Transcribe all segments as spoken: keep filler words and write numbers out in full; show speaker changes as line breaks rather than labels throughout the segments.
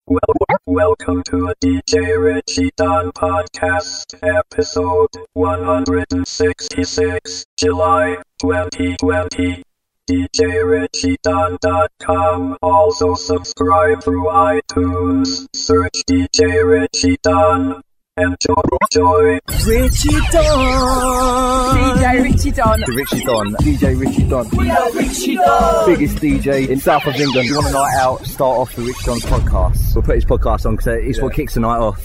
Well, welcome to a D J Richie Don podcast, episode one hundred sixty-six, July twenty twenty. D J Richie Don dot com. Also subscribe through iTunes. Search D J Richie Don. Enjoy.
Richie Don.
D J Richie Don.
Richie Don. D J Richie Don.
We are Richie Don.
Biggest D J in south of England. You want a night out? Start off the Richie Don podcast. We'll put his podcast on because it's yeah. what kicks the night off.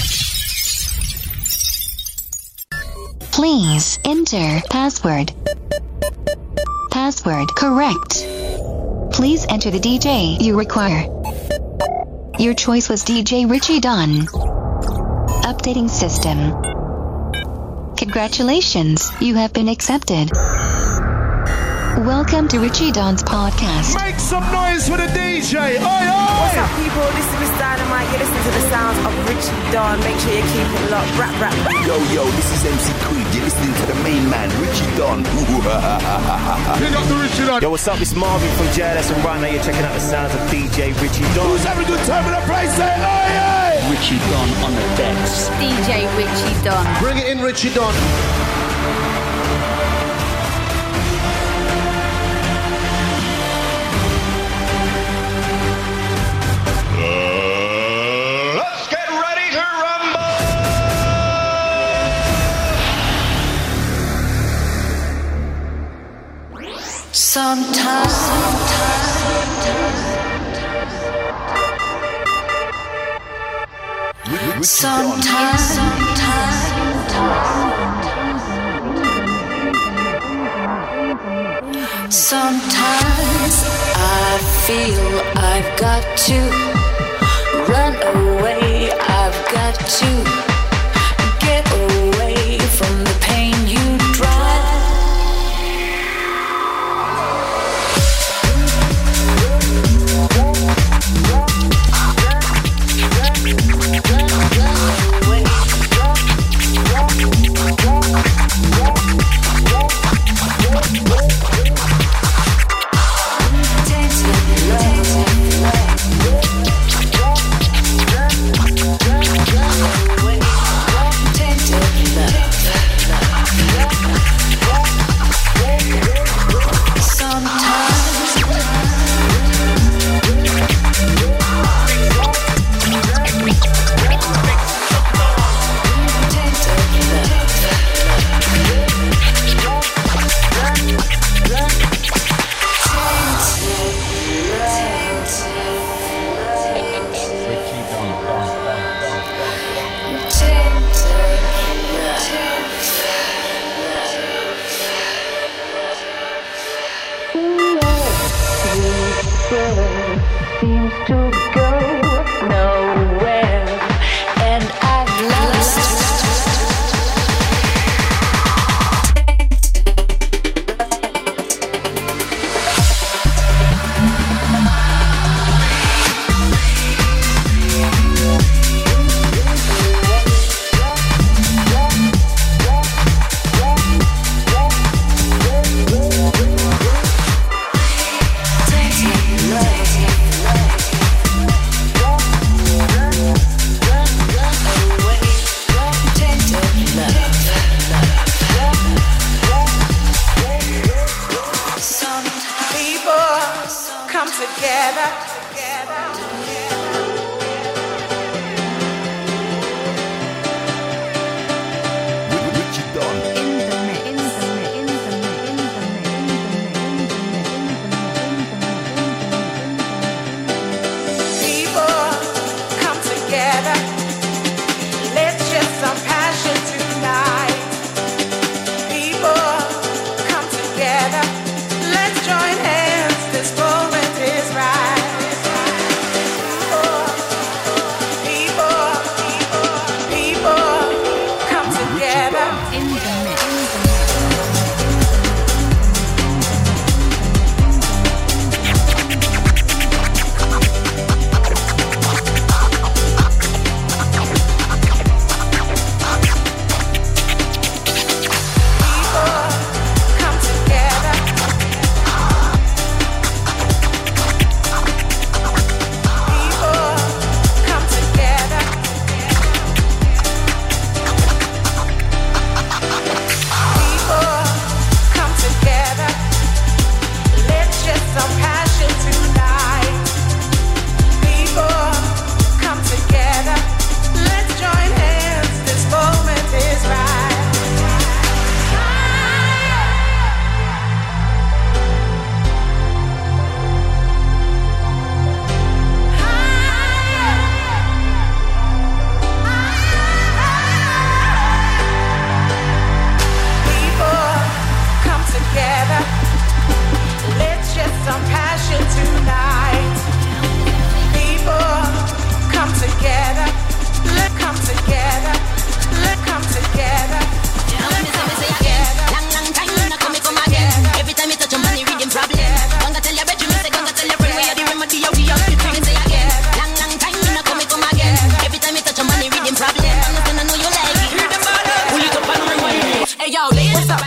Please enter password. Password correct. Please enter the D J you require. Your choice was D J Richie Don. Updating system. Congratulations, you have been accepted. Welcome to Richie Don's podcast.
Make some noise for the D J. Oi, oi!
What's up, people? This is Miss Dynamite. You're listening to the sounds of Richie Don. Make sure you keep it locked. Rap, rap, rap.
Yo, yo, this is M C Creed. You're listening to the main man, Richie Don.
Big up to Richie Don.
Yo, what's up? It's Marvin from J L S, and right now you're checking out the sounds of D J Richie Don.
Who's having a good time in the place? Say, oi, oi!
Richie Don on the decks.
D J Richie Don.
Bring it in, Richie Don.
Sometimes, sometimes, sometimes, sometimes, sometimes I feel I've got to run away. I've got to get away from the pain you drive.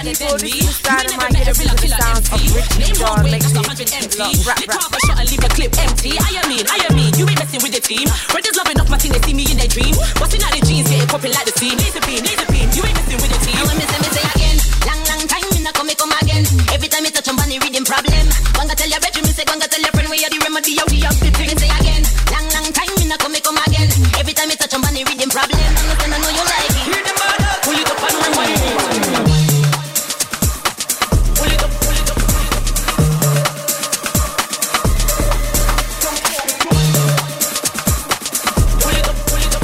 people, this is Dynamite. You're listening to the sounds of Richie Don. Make sure you keep it locked. Rap, rap.
Carve a shot and leave a clip empty. I am mean, I am mean. You ain't messing with the team. Brothers loving off my thing, they see me in their dream. Busting out the jeans, getting popping like the scene. Laser beam, laser beam. You ain't messing with the team.
And when me say me say again, long long time me not come me come again. Every time me touch on money reading problem. Gonna tell your bedroom, me say gonna tell your friend where you the remedy of the of the thing. Me say again, long long time me not come me come again. Every time me touch on money reading problem. And I know you like it.
Hear the murder, pull it up and rewind it. Pull it up, pull it up. Pull it up, pull it up.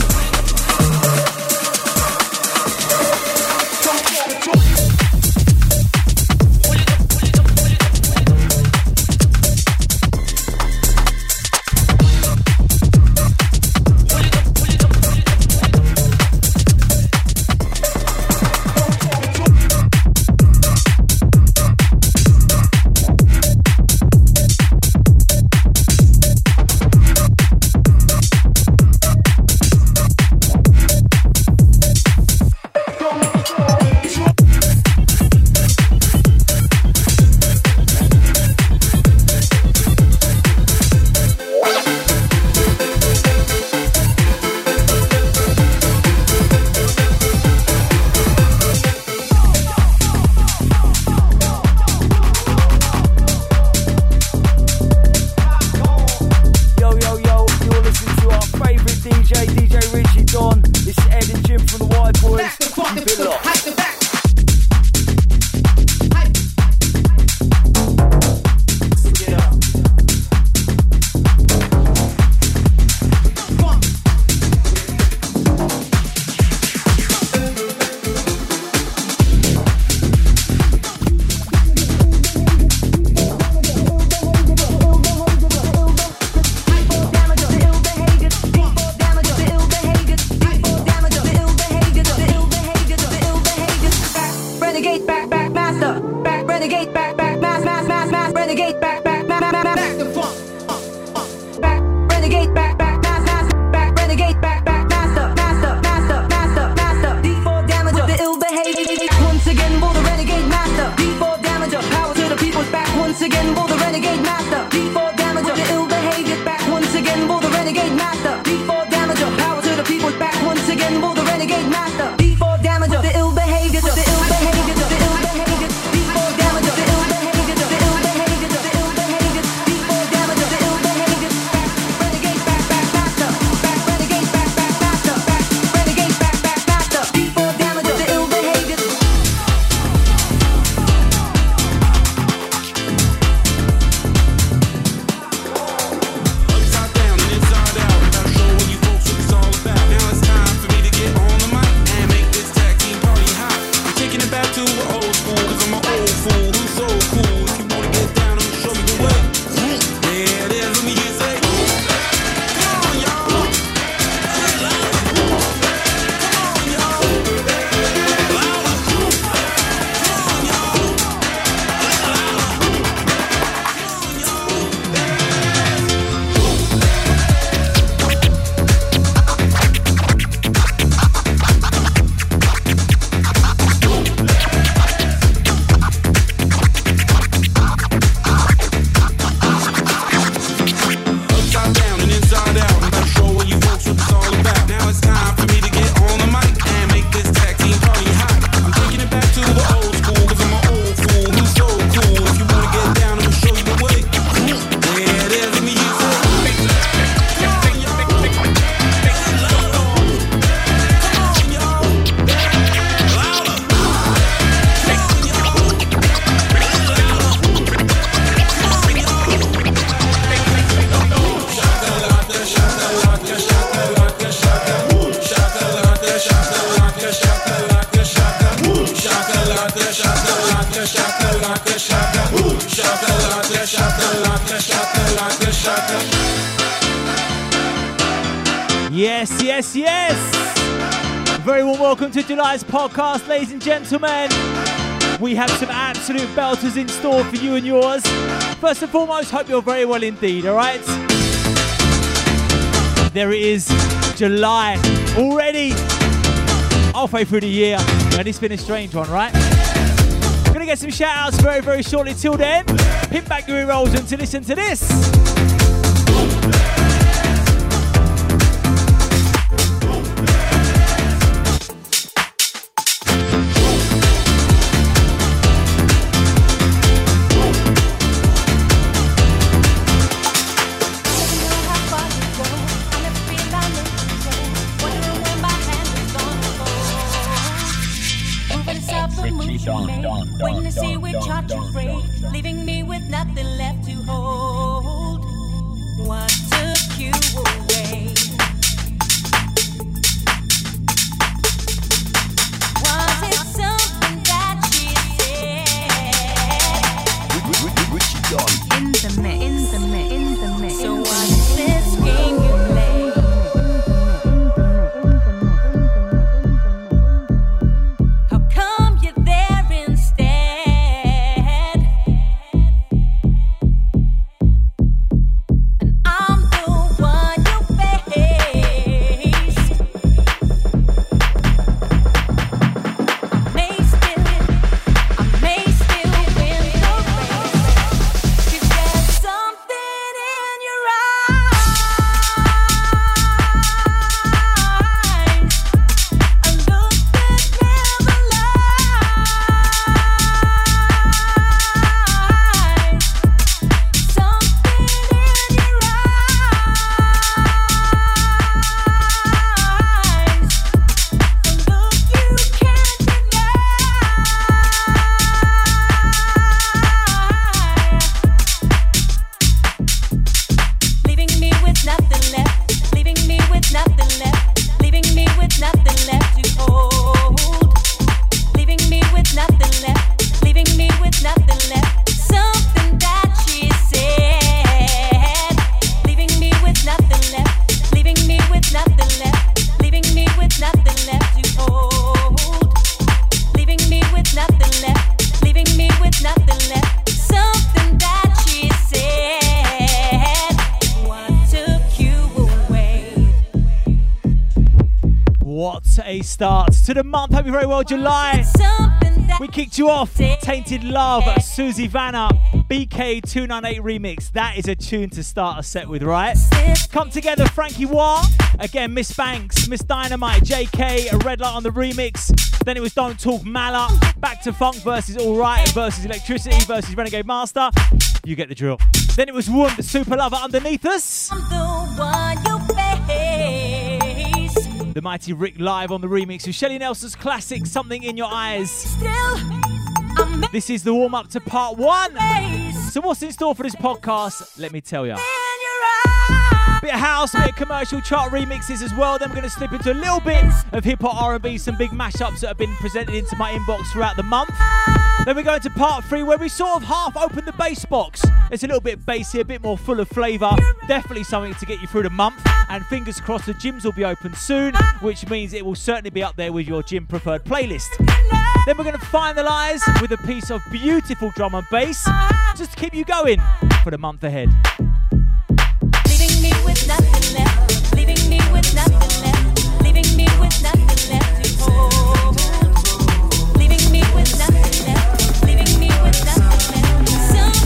Yes, yes, yes. Very warm welcome to July's podcast, ladies and gentlemen. We have some absolute belters in store for you and yours. First and foremost, hope you're very well indeed, all right? There it is, July already. Halfway through the year, and it's been a strange one, right? Gonna get some shout outs very, very shortly. Till then, pin back your rolls and to listen to this.
Waiting to see which heart you break, leaving me with nothing left to hold. What took you away? Was it something that she said?
Richie Don.
In the mix, in the mix, in the mix. So what is this game you play?
Start to the month. Hope you're very well, July. We kicked you off. Tainted Love, Susie Vanna, B K two ninety-eight remix. That is a tune to start a set with, right? Come Together, Frankie Wah. Again, Miss Banks, Miss Dynamite, J K, a Red Light on the remix. Then it was Don't Talk Mala. Back to Funk versus All Right versus Electricity versus Renegade Master. You get the drill. Then it was Wound, Super Lover Underneath Us.
I'm the one you face.
The mighty Rick live on the remix of Shelly Nelson's classic Something in Your Eyes.
Still,
this is the warm up to part one. So what's in store for this podcast? Let me tell you. Bit of house, bit of commercial chart remixes as well. Then we're going to slip into a little bit of hip hop R and B, some big mashups that have been presented into my inbox throughout the month. Then we go into part three where we sort of half open the bass box. It's a little bit bassy, a bit more full of flavour. Definitely something to get you through the month. And fingers crossed the gyms will be open soon, which means it will certainly be up there with your gym preferred playlist. Then we're going to finalise with a piece of beautiful drum and bass just to keep you going for the month ahead.
Leaving me with nothing left, leaving me with nothing left, leaving me with nothing left to hold. Leaving me with nothing left, leaving me with nothing left.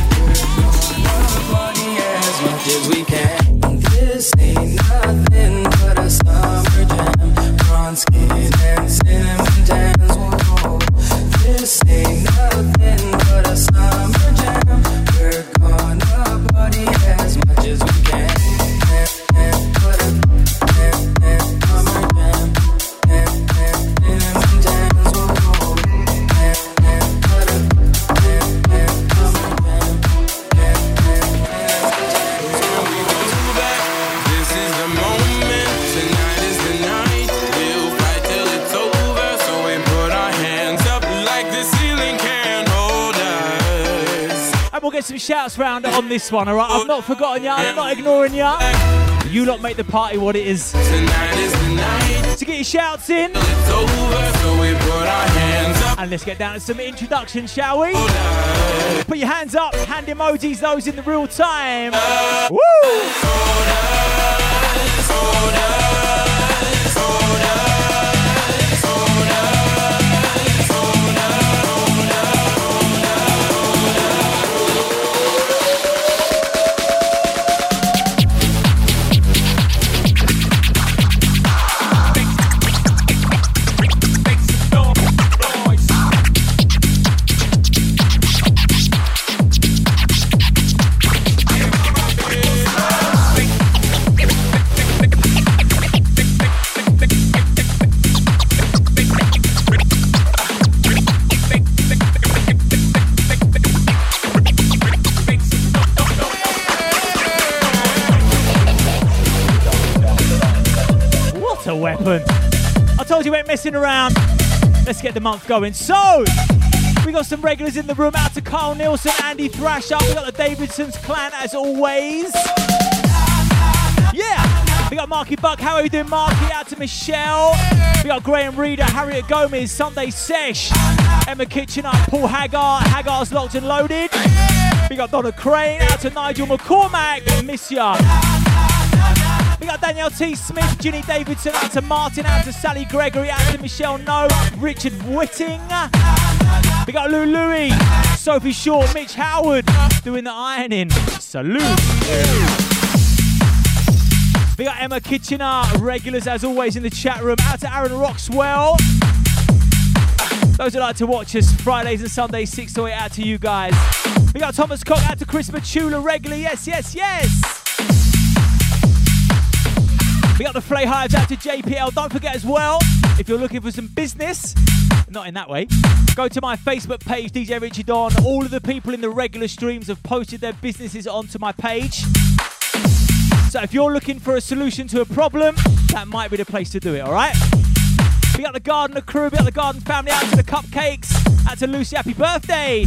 Somebody as much as we can. This ain't nothing but a summer jam. Bronze skin and cinnamon tans. Whoa. This ain't nothing but a summer jam. We're gonna party as much as we can.
We'll get some shouts round on this one, alright? I've not forgotten ya, I'm not ignoring ya. You lot make the party what it is. Tonight is the night. To get your shouts in. It's over, so we put our hands up. And let's get down to some introductions, shall we? Put your hands up, hand emojis, those in the real time. Woo! a weapon. I told you we ain't messing around. Let's get the month going. So, we got some regulars in the room. Out to Carl Nielsen, Andy Thrasher. We got the Davidson's clan as always. Yeah. We got Marky Buck. How are you doing, Marky? Out to Michelle. We got Graham Reeder, Harriet Gomez, Sunday Sesh, Emma Kitchener, Paul Haggart. Haggart's locked and loaded. We got Donna Crane. Out to Nigel McCormack. Miss ya. We got Danielle T. Smith, Ginny Davidson, out to Martin, out to Sally Gregory, out to Michelle No, Richard Whitting. We got Lou Louie, Sophie Shaw, Mitch Howard doing the ironing. Salute. We got Emma Kitchener, regulars as always in the chat room. Out to Aaron Roxwell. Those who like to watch us Fridays and Sundays, six to eight, out to you guys. We got Thomas Cock, out to Chris Matula, regular. Yes, yes, yes. We got the Flay Hives, out to J P L. Don't forget as well, if you're looking for some business, not in that way, go to my Facebook page, D J Richie Don. All of the people in the regular streams have posted their businesses onto my page. So if you're looking for a solution to a problem, that might be the place to do it, all right? We got the Gardener crew, we got the Garden family, out to the Cupcakes, out to Lucy, happy birthday.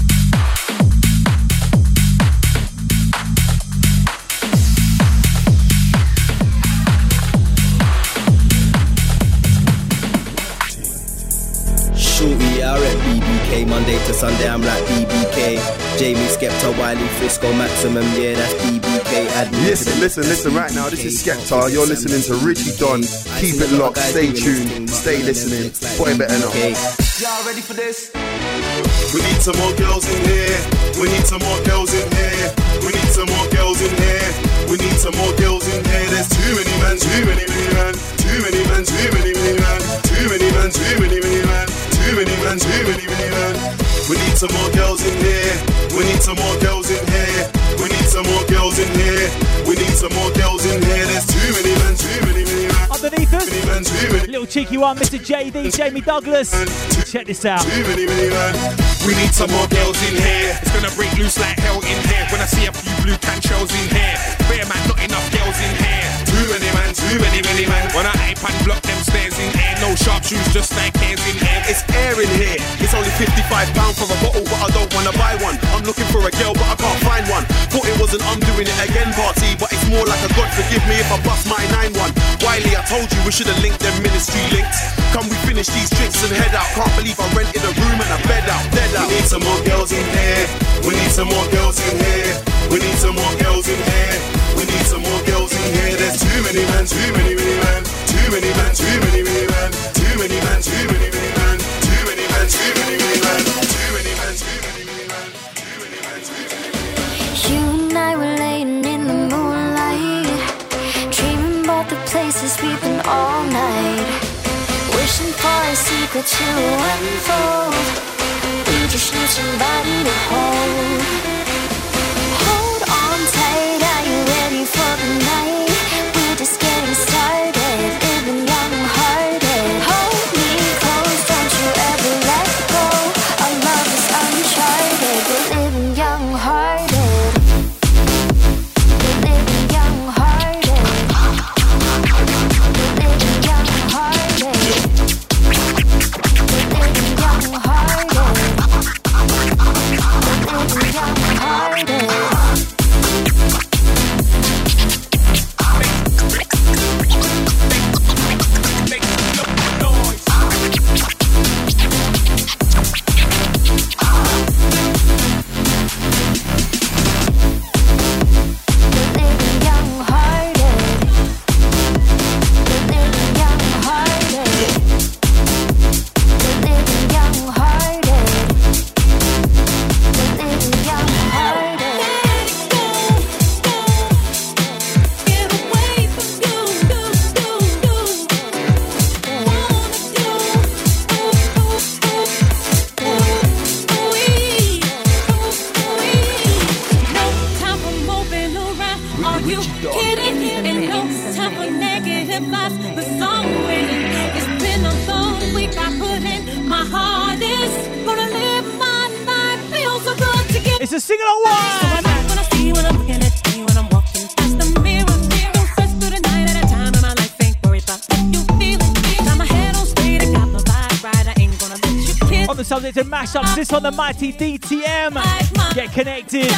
Shorty, I rep B B K, Monday to Sunday I'm like B B K. Jamie, Skepta, Wiley, Frisco, Maximum, yeah, that's B B K.
Listen, listen, listen right now, this is Skepta, you're listening to Richie Don. Keep it locked, stay tuned, stay listening, boy better know.
Y'all ready for this? We need some more girls in here, we need some more girls in here, we need some more girls in here, we need some more girls in here. There's too many man, too many, many man, too many man, too many, many man, too many man, too many, many man. Too many man, too many, many man. We need some more girls in here. We need some more girls in here. We need some more girls in here. We need some more girls in here. There's too many men, too many, many men.
Underneath us, many men, too many. Little cheeky one, Mister J D, Jamie Douglas. Check this out.
Too many, many men. We need some more girls in here. It's gonna break loose like hell in here. When I see a few blue can shells in here. Bear man, not enough girls in here. Too many man, too many, many man. When I ape and block them stairs in here. No sharp shoes, just like hands in here. It's air in here. It's only fifty-five pounds for a bottle, but I don't wanna buy one. I'm looking for a girl, but I can't find one. Thought it was an I'm doing it again party, but it's more like a God forgive me if I bust my nine one. Wiley, I told you we should've linked them ministry links. Come we finish these drinks and head out. Can't believe I rented a room and a bed out, dead out. We need some more girls in here. We need some more girls in here. We need some more girls in here. We need some more girls in here. There's too many men, too many, many men. Too many men, too many, many men. Too many men, too many, many men. Too many men, too many, many men. Too many men, too many, many men. Too many men, too many, many men.
You and I were laying in the moonlight, dreaming about the places we've been all night, wishing for a secret to unfold. We just need somebody to hold. Hold on tight, are you ready for the night? We're just getting started, living young and hearted. Hold me close, don't you ever let go. Our love is uncharted, we're living young hearted. We're living young hearted. We're living young hearted. We're living young hearted. We're living young hearted.
It's a sing-along one!
You
subject to mashups. This on the mighty D T M. Get connected.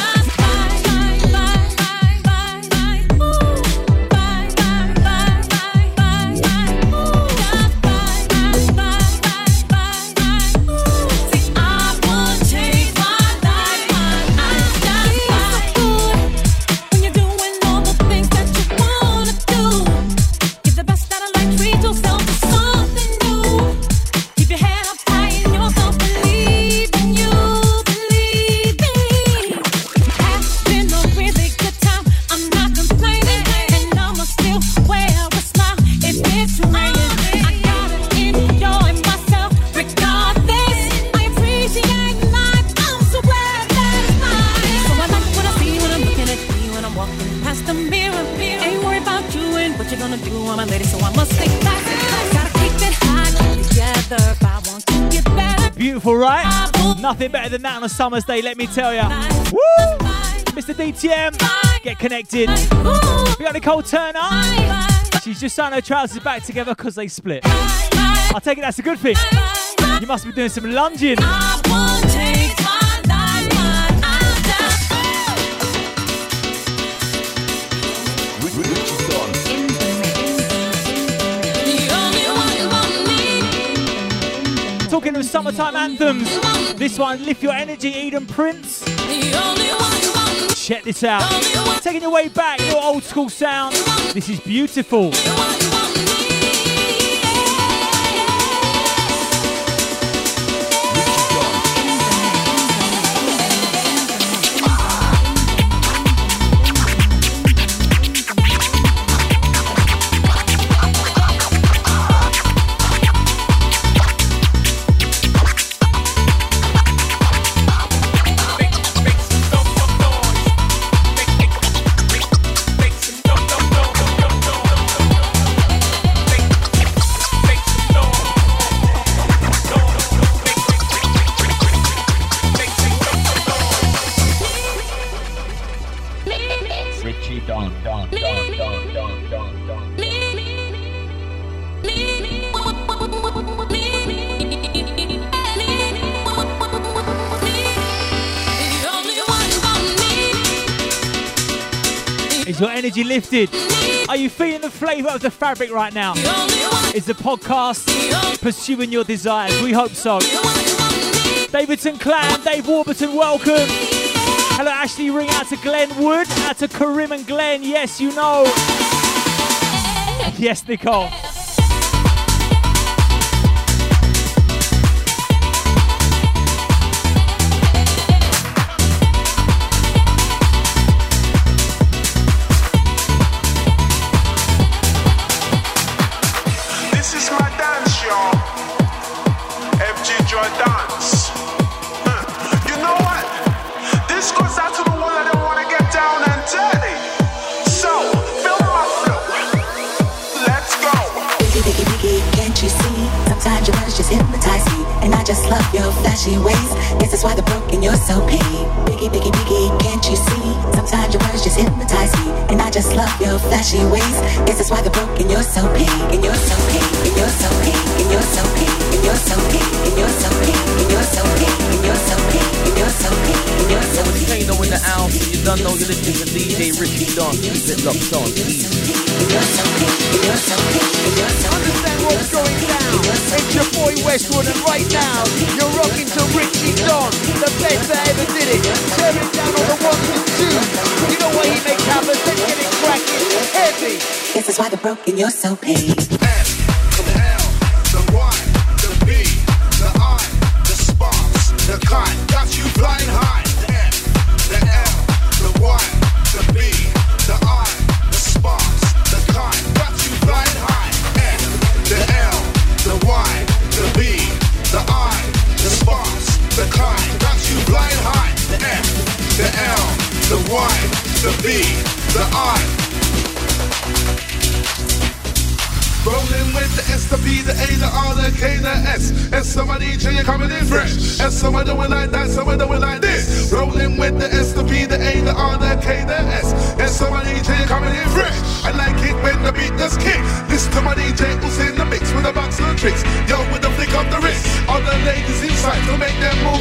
Beautiful, right? Nothing better than that on a summer's day, let me tell ya. Woo! Mister D T M, get connected. We got Nicole Turner. She's just signed her trousers back together because they split. I take it that's a good thing. You must be doing some lunging. Talking of summertime anthems, this one, Lift Your Energy, Eden Prince. Check this out. Taking your way back, your old school sound. This is beautiful. Is your energy lifted? Are you feeling the flavour of the fabric right now? Is the podcast pursuing your desires? We hope so. Davidson Clan, Dave Warburton, welcome. Hello, Ashley Ring, out to Glenn Wood, out to Karim and Glenn. Yes, you know. Yes, Nicole.
Just love your flashy ways. Guess that's why they're broken, you're so paid. Biggie, biggie, biggie, can't you see? Sometimes your words just hypnotize me. And I just love your flashy ways. Guess that's why they're broken, you're so paid. And you're so paid, and you're so paid, and you're so paid, and you're so paid, and you're so paid, and you're so paid, and you're so paid, and you're so paid, and you're so paid.
Kano in the house, you don't know you're listening to D J Richie Don. Keep it locked on, easy.
And you're so paid, and you're so paid, and you're so paid.
Understand what's going down. It's your boy Westwood, and right now you're rocking to Richie Don, the best that ever did it. Tearing down all the ones and twos. You know what he makes happen? Let's get it cracking heavy.
Guess that's why they're broken, you're so paid.
The L, the Y, the B, the I, the sparks, the kite, got you flying high. The F, the L, the Y, the B, the I, the sparks, the kite, got you flying high. F, the L, the Y, the B, the I, the sparks, the kite, got you flying high. The F, the L, the Y, the B, the I. Rolling with the S, the B, the A, the R, the K, the S. And somebody D J, you're coming in fresh. And some are doing like that, some are doing like this. Rolling with the S, the B, the A, the R, the K, the S. And somebody D J, you're coming in fresh. I like it when the beat does kick. Listen to my D J who's in the mix with a box of tricks. Yo, with the flick of the wrist. All the ladies inside to make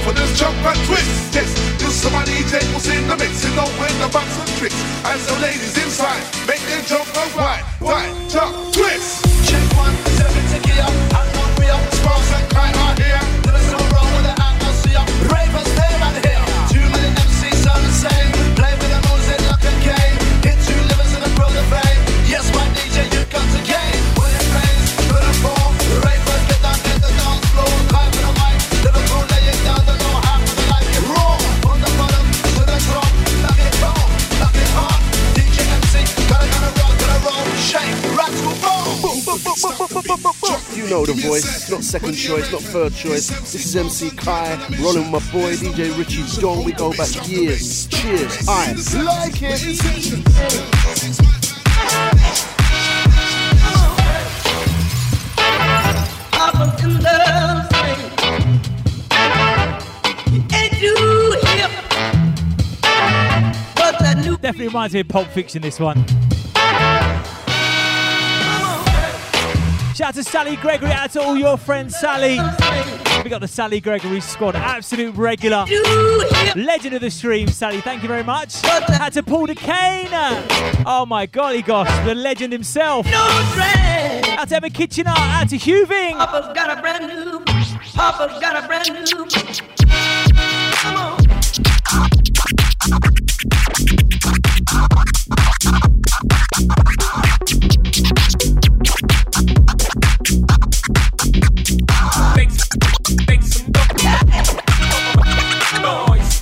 for this jump and twist. Yes, this is my D J was in the mix. You know when the box and tricks. And some ladies inside, make them jump and wide, wide, jump, twist. Check one, seven, take it up. I'm not real, sparks and kind are here. There's no wrong with the atmosphere. Ravers, stay right here. Too many M Cs are the same. Play with the music like a game. Hit two livers in the pro of fame. Yes, my D J, here comes the game. When it rains, put it fall. Ravers, get down, get the dance floor. Climb with the mic, Liverpool, lay it down. Don't know how to like it raw. From the bottom to the top, knock it down, knock it hard. D J M C, gotta gotta rock, gotta roll. Shake, rats will fall.
You know the voice, not second choice, not third choice. This is M C Kai, rolling with my boy D J Richie Dawn. We go back years. Cheers, I like it.
Definitely reminds me of Pulp Fiction, this one. Shout out to Sally Gregory, out to all your friends, Sally. We got the Sally Gregory squad, absolute regular. Legend of the stream, Sally, thank you very much. Out to Paul DeCane. Oh my golly gosh, the legend himself. Out to Emma Kitchener, out to Huving.
Papa's got a brand new, Papa's got a brand new. Come on. Make, make some noise.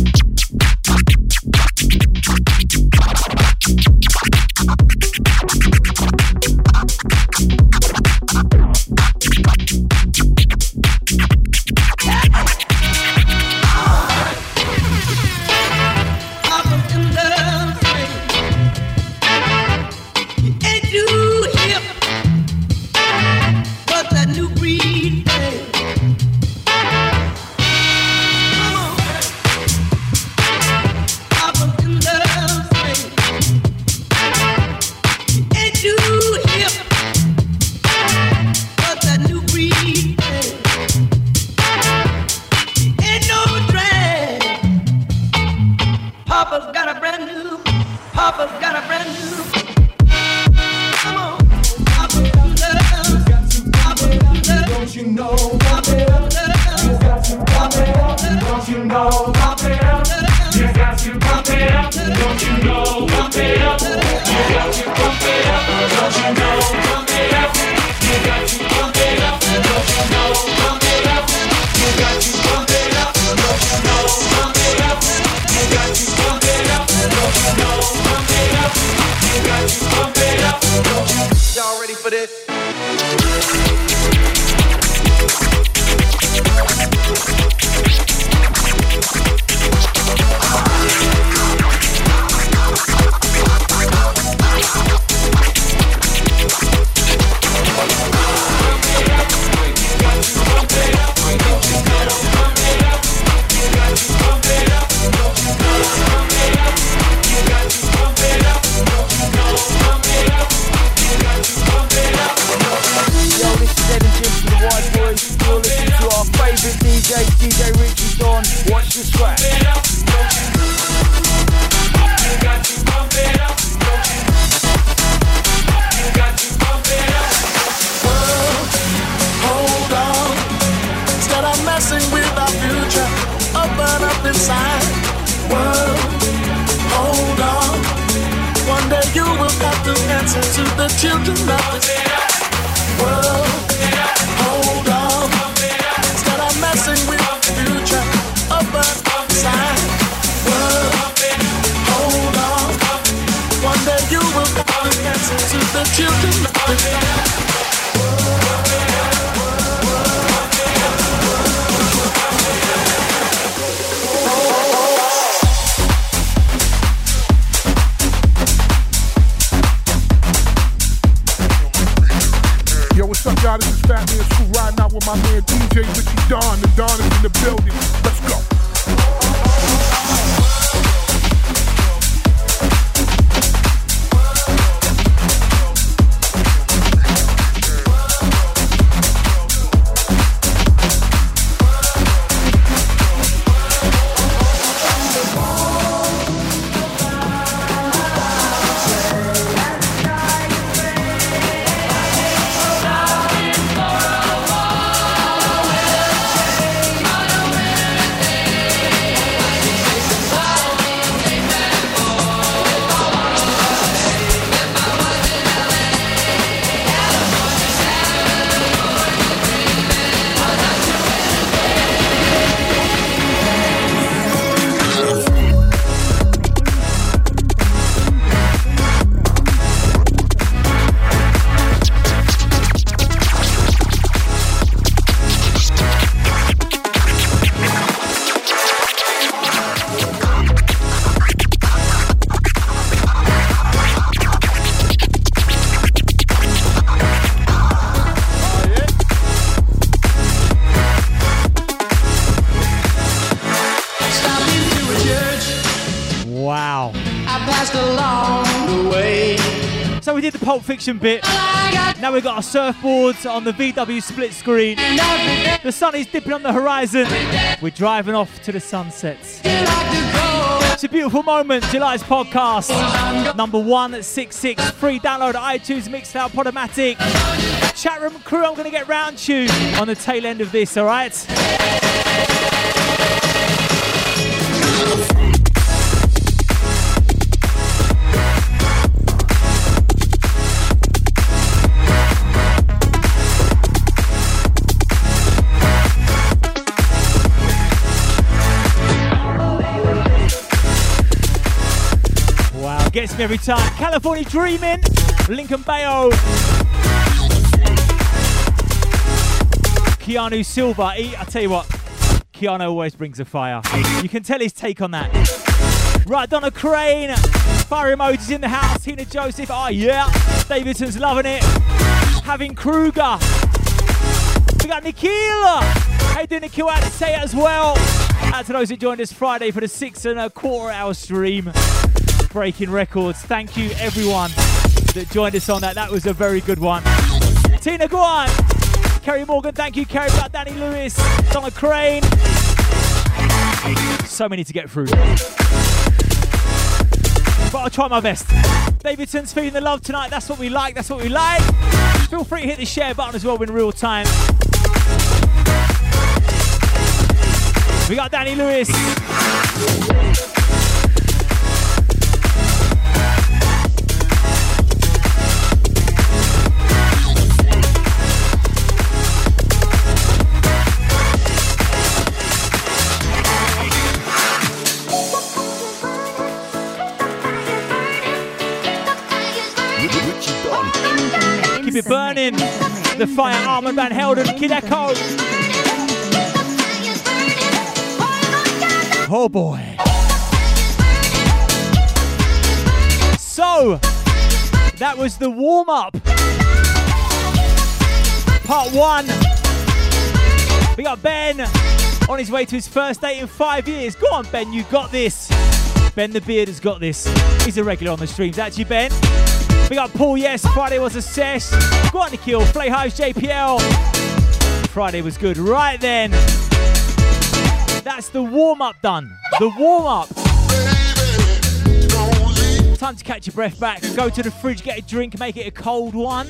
Papa's got a brand new. Papa's got a brand new. Come on. Papa love. Papa love. Don't you know? Papa love. You got to pump it up. Don't you know? Pump it up. You got to pump it up. Don't you know? Pump it up. You got to pump it up. Don't you know? Pump it up. You got to pump it up. Don't you know? Pump it up. You got to pump it up. Don't you know? Pump it up. You got to pump it up. Don't you know? Pump it up. You got to pump it up. Y'all ready for this?
D J, D J Richie Dawn, watch this track. You got to pump it up. You got to pump it up.
World, hold on. Instead of messing with our future, open up inside. World, hold on. One day you will have to answer to the children of the world. Hold on. Messing with the future, open up inside. World, hold on. One day you will have to answer to the children of the
Yo, what's up, y'all? This is Fat Man Scoop riding out with my man D J Richie Dawn. The Dawn is in the building. Let's go.
did the Pulp Fiction bit. Now we've got our surfboards on the V W split screen. The sun is dipping on the horizon. We're driving off to the sunsets. It's a beautiful moment. July's podcast, number one sixty-six. Free download at iTunes, Mixcloud, Podomatic. Chat room crew, I'm going to get round to you on the tail end of this, all right? Gets me every time. California Dreamin', Lincoln Bayo, Keanu Silva. He, I tell you what, Keanu always brings a fire. You can tell his take on that. Right, Donna Crane, fire emojis in the house. Tina Joseph, oh yeah. Davidson's loving it. Having Kruger. We got Nikhil. Hey, do Nikhil out to say it as well. Out to those that joined us Friday for the six and a quarter hour stream. Breaking records. Thank you everyone that joined us on that. That was a very good one. Tina, go on. Kerry Morgan, thank you. Kerry, got Danny Lewis, Donna Crane. So many to get through. But I'll try my best. Davidson's feeling the love tonight. That's what we like. That's what we like. Feel free to hit the share button as well in real time. We got Danny Lewis. Keep it burning. The Fire, Armand Van Helden, Kid Echo. Oh boy. So, that was the warm-up. Part one. We got Ben on his way to his first date in five years. Go on, Ben, you got this. Ben the Beard has got this. He's a regular on the streams. Actually, Ben. We got Paul, yes, Friday was a sesh. Go on, Nikhil, Flay Hives, J P L. Friday was good. Right then. That's the warm-up done. The warm-up. Time to catch your breath back. Go to the fridge, get a drink, make it a cold one.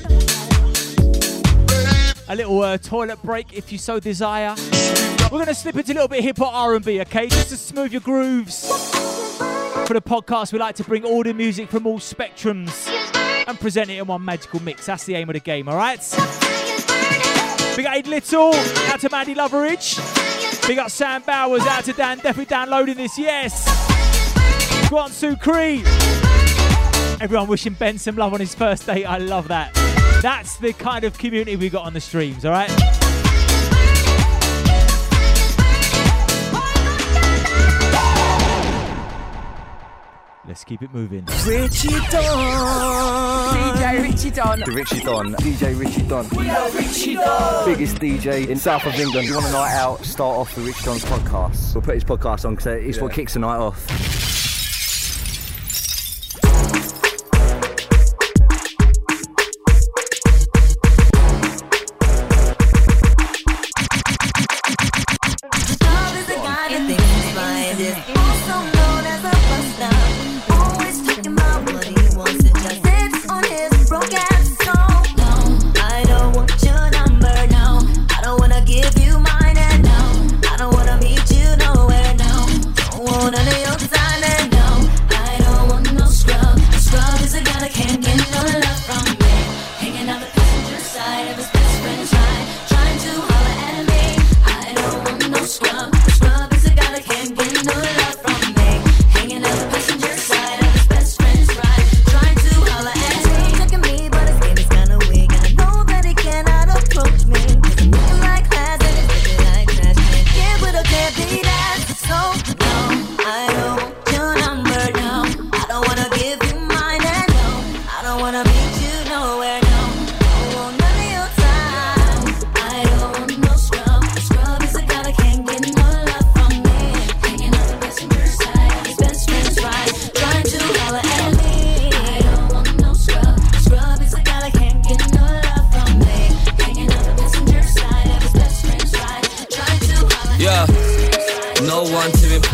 A little uh, toilet break if you so desire. We're going to slip into a little bit of hip-hop R and B, okay? Just to smooth your grooves. For the podcast, we like to bring all the music from all spectrums and present it in one magical mix. That's the aim of the game, all right? Big up Aid Little, out to Mandy Loveridge. Big up Sam Bowers, out to Dan, definitely downloading this, yes. Go on, Sue Cree. Everyone wishing Ben some love on his first date. I love that. That's the kind of community we got on the streams, all right? Let's keep it moving.
Richie Don.
D J Richie Don.
The Richie Don. D J Richie Don.
We are Richie Don.
Biggest D J in south of England. You want a night out, start off with Richie Don's podcast. We'll put his podcast on because it's yeah. what kicks the night off.
Scrub is a guy that can't get no love.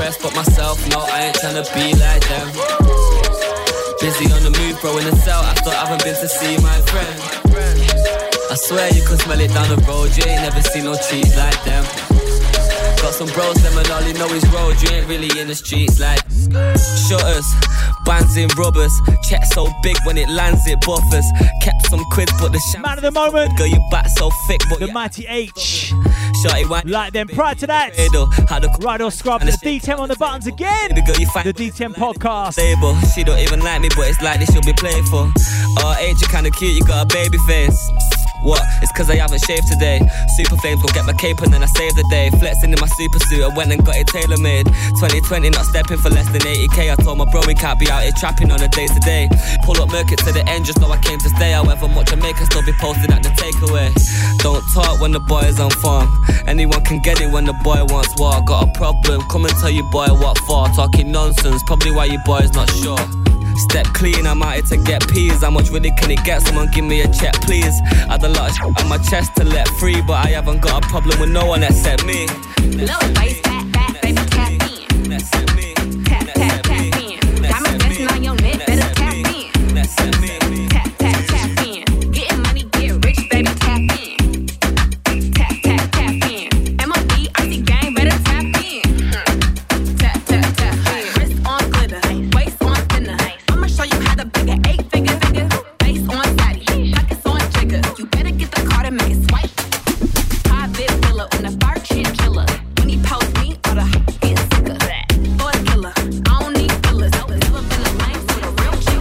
impress, but myself, no, I ain't tryna be like them. Busy on the move, bro, in the cell. I thought I haven't been to see my friend. I swear you can smell it down the road. You ain't never seen no trees like them. Got some bros, them and all you know is road. You ain't really in the streets like shutters, bands in rubbers. Check so big when it lands, it buffers. Kept some quids, but the sham
man of the moment.
Girl, your back so thick, but
the mighty H.
Shorty wine.
Like them. Prior to that, Ride or Scrub. The D ten on the buttons again.
Girl, you find
the D ten podcast.
Stable. She don't even like me, but it's like this she'll be playful. Oh, H, you kinda cute, you got a baby face. What? It's cause I haven't shaved today. Super flames, go get my cape and then I save the day. Flexing in my super suit, I went and got it tailor-made. twenty twenty, not stepping for less than eighty k. I told my bro we can't be out here trapping on a day to day. Pull up Merkit to the end, just know I came to stay. However much I make, I still be posted at the takeaway. Don't talk when the boy is on farm. Anyone can get it when the boy wants war. Got a problem, come and tell you boy what for. Talking nonsense, probably why you boy is not sure. Step clean, I'm out here to get peas. How much really can it get? Someone give me a check, please. I had a lot of shit on my chest to let free, but I haven't got a problem with no one except me.
Low waist, fat, fat, baby, tap in.
Except me.
Tap, tap, tap in. Diamond dancing on your neck, better tap in.
Except me.
Tap, tap, tap in. Getting money, get rich, baby, tap in. Tap, tap, tap in. M O B, I see gang, better tap in. Tap, tap, tap in. Wrist on glitter, waist on spinner. I'ma show you how to bigger eight figure figure. Face on fatty, pockets on jigger. You better get the card and make it swipe. High bit pillow on the bar chinchilla. When he post me, all the h- get sicker. For a killer, I don't need fillers. Never been a lame with a real chick.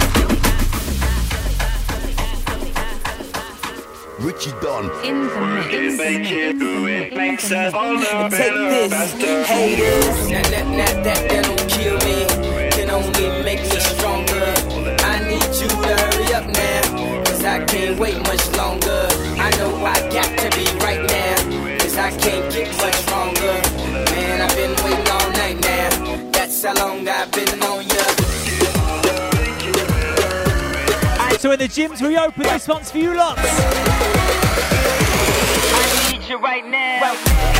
Richie Don.
In the mix.
Take this, haters. That, that, that, that, that don't kill me. Can only make me stronger. I need you to hurry up now, cause I can't wait much longer. I know I got to be right now, cause I can't get much stronger. Man, I've been waiting all night now. That's how long I've been on ya.
So when the gyms reopen, this one's for you lots.
I need you right now.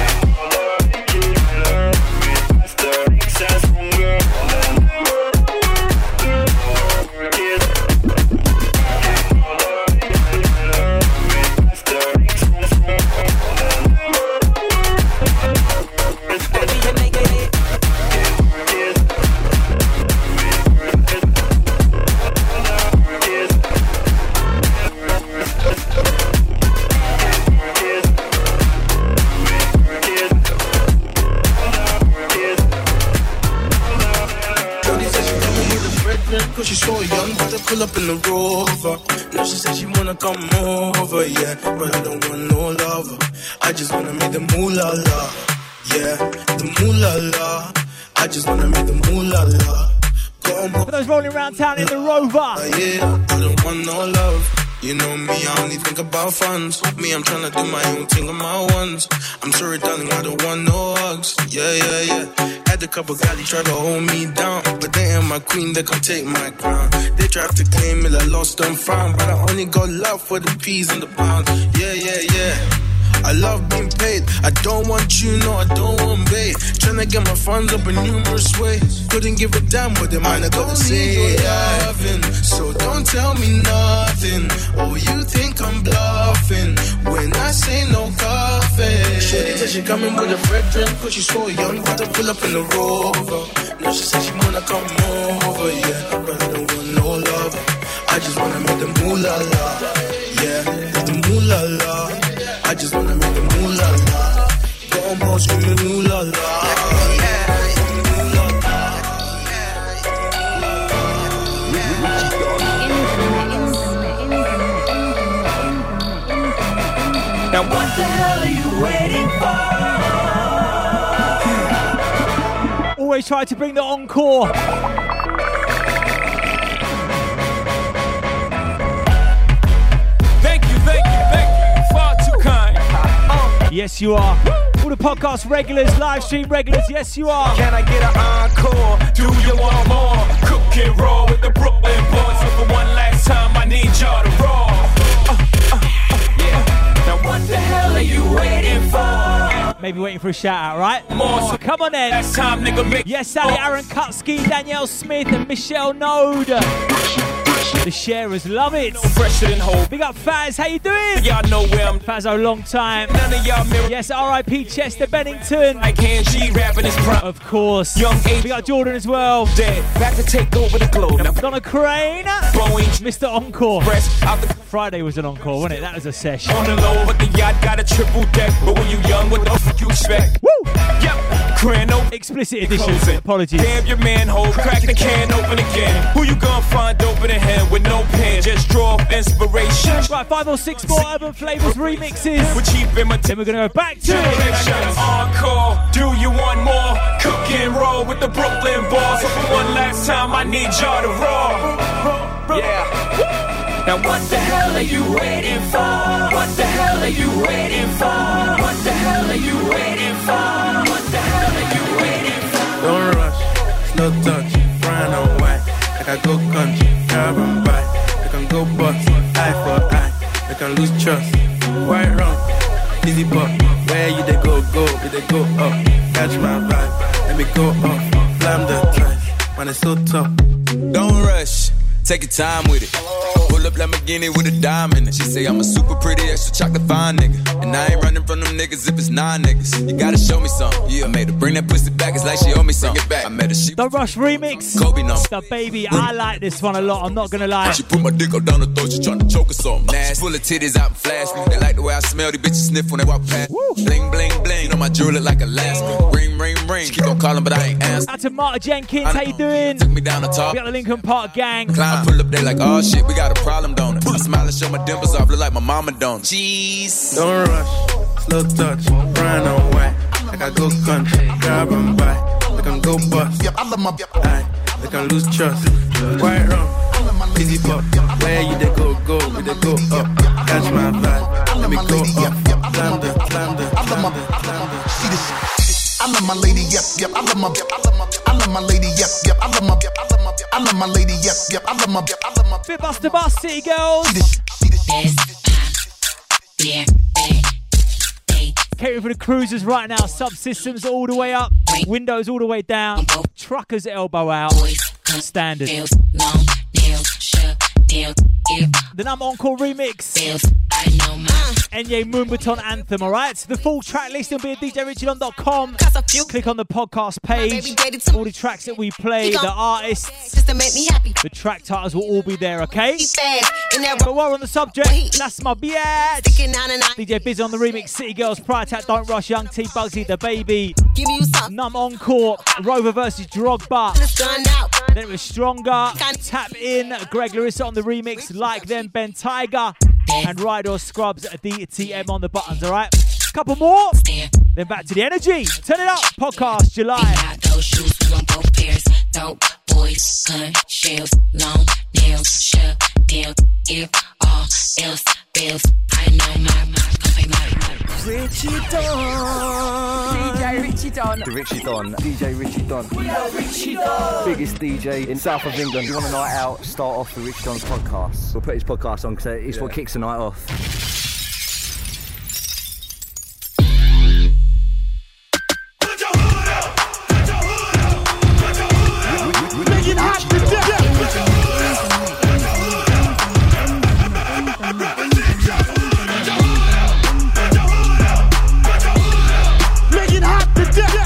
Cause she's so young, but to pull up in the Rover. Now she said she wanna come over, yeah. But I don't want no lover. I just wanna make the moolah la, yeah. The moolah la. I just wanna make the moolah la.
For those rolling around town in the Rover.
Uh, yeah, I don't want no love. You know me, I only think about funds. Me, I'm tryna do my own thing on my ones. I'm sorry, darling, I don't want no hugs. Yeah, yeah, yeah. Had a couple guys try to hold me down, but they ain't my queen, they can take my crown. They tried to claim it, I lost and found, but I only got love for the peas and the pounds. Yeah, yeah, yeah. I love being paid. I don't want you, no, I don't want bait. Tryna get my funds up in numerous ways. Couldn't give a damn what they might have gotta say. Loving, so don't tell me nothing. Oh, you think I'm bluffing when I say no coffee. Shorty said she coming with a brethren, cause she's so young, but to pull up in the Rover. Now she said she wanna come over, yeah. But I don't want no lover. I just wanna make the moolah la, yeah. The moolah la. I just wanna make the moolah la. Go on, boss, give me moolah la.
Now what the hell are you waiting for?
Always try to bring the encore.
Thank you, thank you, thank you. Far too kind. Uh.
Yes, you are. All the podcast regulars, live stream regulars, yes, you are.
Can I get an encore? Do you want more? Cook and roll with the Brooklyn boys. So for one last time, I need y'all to roll. Uh, uh, uh, yeah. Now what the hell are you waiting for?
Maybe waiting for a shout out, right? So come on then.
Last time, nigga, make
Yes, Sally, Aaron Kutsky, Danielle Smith, and Michelle Node. The sharers love it.
Fresher than whole.
Big up Faz, how you doing?
Y'all know where I'm.
Fazzo, long time.
None of y'all mirror.
Yes, R I P Chester Bennington.
Like N G rapping his prime.
Of course.
Young age.
We got Jordan as well.
Dead. Back to take over the globe. Now
Donna Crane.
Boeing.
Mister Encore.
Fresh out the
Friday was an encore, wasn't it? That was a session.
on the low, but the yacht got a triple deck. But when you young, what the fuck you expect?
Woo!
Yep. Cran open.
Explicit edition.
Closing.
Apologies.
Damn your manhole. Crack the can open again. Who you gonna find open in hand with no pen? Just draw up inspiration.
Right, five or six more Urban Flavors remixes.
We're cheap
Then we're gonna go back to it.
Encore, do you want more? Cook and roll with the Brooklyn boss. So for one last time, I need y'all to roll. Yeah. Now what the hell are you waiting for? What the hell are you waiting for? What the hell are you waiting for? What the hell are you waiting for?
Don't rush, slow touch, brown and white. Like I go country, grab and buy. I can go bust, eye for eye. I can lose trust, quite wrong. Easy buck, where you they go, go, you they go up. Catch my vibe, let me go up. Slam the trash, man it's so tough.
Don't rush, take your time with it. Pull up Lamborghini with a dime in it. She say I'm a super pretty, extra chocolate fine nigga. And I ain't running from them niggas if it's nine niggas. You gotta show me something. Yeah, I made her bring that pussy back, it's like she owe me something. Bring it back. I met her, she
The Rush remix.
Kobe number.
The baby, I like this one a lot, I'm not gonna lie.
She put my dick up down her throat, she tryna choke or something. Nasty. Full of titties out and flash me. They like the way I smell, these bitches sniff when they walk past. Woo. Bling, bling, bling. You know my jewelry like Alaska. Ring, ring, ring. She keep on calling, but I ain't answer.
Out to Marta Jenkins, how you doing?
Took me down the top.
We got the Lincoln Park gang.
Climb, pull up, they like, oh shit, we got a problem, don't it? I smile and show my dimples off, look like my mama don't. Jeez.
Don't rush, slow touch, brown and white. Like I go country, grab and buy. I can go bust,
Yep, I love my.
eye. I can lose trust, quite wrong. Easy buck, where you they go, go, you they go up. Catch my vibe, let me go up. Slam the, slam the, slam the, slam the.
See this. I love my lady, yep, yep. I love my, I love my, I love my lady, yep, yep. I love my, I love my, I love my lady, yep, yep. I love my, I love my.
Fit Buster Bus, City Girls. Catering for the cruisers right now. Subsystems all the way up. Windows all the way down. Truckers elbow out. Standard. The Numb Encore remix. Enye Moonbaton Anthem, alright? The full track list will be at d j richie don dot com. Click on the podcast page. All the tracks that we play, the artists, the track titles will all be there, okay? But while we're on the subject, that's my bitch. D J Biz on the remix, City Girls, Pride Attack, Don't Rush, Young T, Bugsy, The Baby, Numb Encore, Rover versus Drogba. Then it was Stronger, Tap In, Greg Larissa on the remix, Like Them, Ben Tiger, and Ride or Scrubs, D T M on the buttons, alright? Couple more, then back to the energy. Turn it up, podcast July.
Those shoes, we want both pairs. Dope boys, gun, shells, long nails, shell, deal. If all else fails, I know my mind can pay my
Richie Don.
D J Richie Don.
The Richie Don. D J Richie Don.
We are Richie Don.
Biggest D J in south of England. You want a night out? Start off with Richie Don's podcast. We'll put his podcast on because it's yeah. what kicks the night off.
Making hot to death. Making hot to death.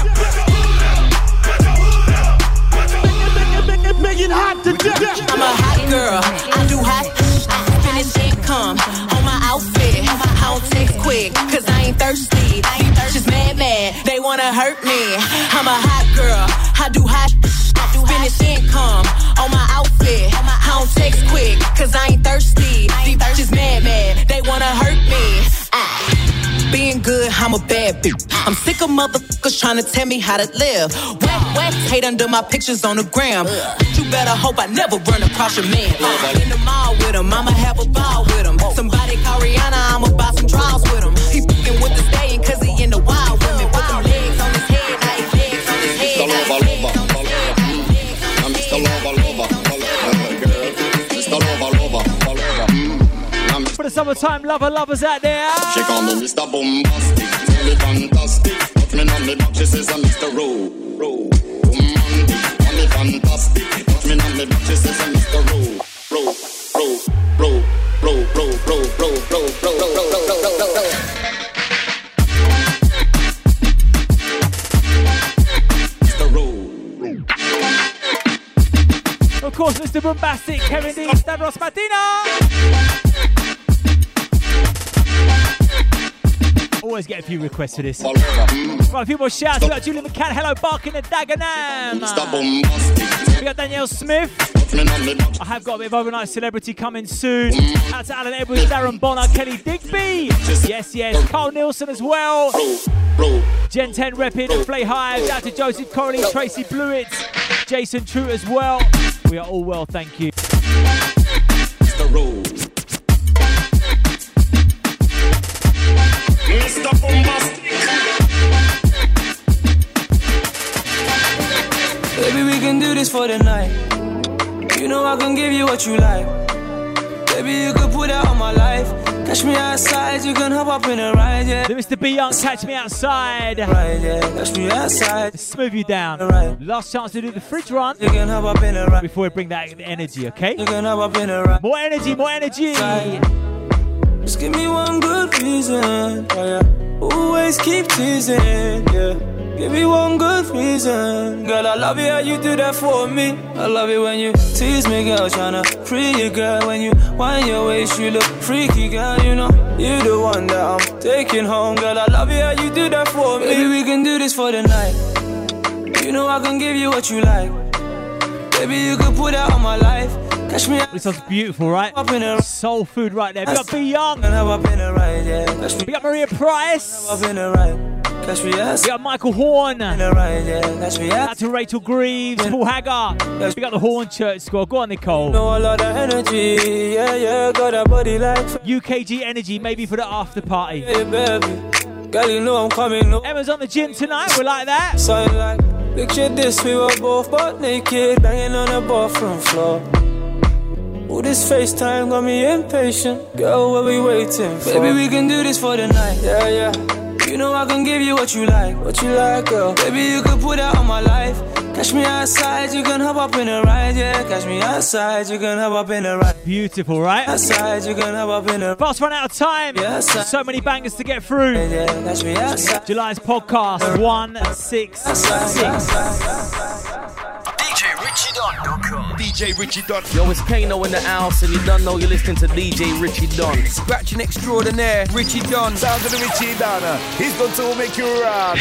Making hot to death.
I'm a hot girl. I do hot. Finish income on my outfit. I don't text quick, cause I ain't thirsty. These bitches mad, mad. They wanna hurt me. I'm a hot girl. I do hot. Finish income on my outfit. I don't text quick, cause I ain't thirsty. These bitches mad, mad. They wanna hurt me. Ah. Being good, I'm a bad bitch. I'm sick of motherfuckers trying to tell me how to live. Wet, wet, hate under my pictures on the gram. But you better hope I never run across your man. Uh, in the mall with him, I'ma have a ball with him. Somebody call Rihanna, I'ma buy some draws with him. He fucking with the stallion cause he in the wild women. Put them legs on his head, now his legs on his head. Now his legs on his head.
For the summertime time lover lovers out there.
She call me Mister Bombastic, tell me fantastic. Touch me on me back, she says I'm Mister Rowe, Rowe. Romantic, call me fantastic. Touch me on me back, she says I'm Mister Rowe, Rowe, Rowe, Rowe, Rowe, Rowe, Rowe, Rowe, Rowe, Rowe, Rowe, Rowe, Rowe, Rowe, Rowe.
Of course, Mister Bombastic, Kevin D, Stavros Martina. Always get a few requests for this. Right, a few more shouts. We got Julie McCann, hello, barking at Dagenham. We got Danielle Smith. I have got a bit of overnight celebrity coming soon. Out to Alan Edwards, Darren Bonner, Kelly Digby. Yes, yes, Carl Nielsen as well. Gen ten Reppin and Flay Hive. Out to Joseph Corley, Tracy Blewett, Jason True as well. We are all well, thank you.
Mister Bombastic.
Baby, we can do this for the night. You know I can give you what you like. Baby, you could put that on my life. Catch me outside, you can hop up in a ride, yeah.
The Mister B Young, catch me outside.
Right, yeah. Catch me outside.
Smooth you down.
Right.
Last chance to do the fridge run.
You can hop up in a ride.
Before we bring that energy, okay?
You can hop up in a ride.
More energy, more energy.
Side. Just give me one good reason. Oh, yeah. Always keep teasing, yeah. Give me one good reason. Girl, I love you how you do that for me. I love it when you tease me, girl. Tryna free you, girl. When you wind your waist, you look freaky, girl. You know, you the one that I'm taking home. Girl, I love you how you do that for me. Baby, we can do this for the night. You know I can give you what you like. Baby, you can put that on my life. Catch me.
This sounds beautiful, right?
Up in a
soul food right there. We got B Young.
Up in a ride, yeah.
We got Maria Price.
Up in a ride. Catch me outside.
We got Michael Horn.
In a ride, yeah. Catch me
out to Rachel Greaves, Paul Haggard. We got the Horn Church squad. Go on, Nicole.
Know a lot of energy, yeah, yeah. Got a body like
U K G energy, maybe for the after party.
Hey, baby. Girl, you know I'm coming. No.
Emma's on the gym tonight. We like that.
Something like, picture this, we were both butt naked, banging on the bathroom floor. Ooh, this FaceTime got me impatient. Girl, what we waiting for? Baby, we can do this for the night. Yeah, yeah. You know I can give you what you like. What you like, girl. Baby, you could put that on my life. Catch me outside, you can hop up in a ride, yeah. Catch me outside, you can hop up in a ride.
Beautiful, right?
Outside, you can hop up in a
Fast run out of time.
Yeah,
so many bangers to get through.
Yeah, yeah. Catch me outside.
July's podcast, one six six.
D J Richie Don dot com. D J Richie Don.
Yo, it's Kano in the house, and you don't know you're listening to D J Richie Don. Scratching extraordinaire, Richie Don.
Sounds of the Richie Don. He's going to make you rock.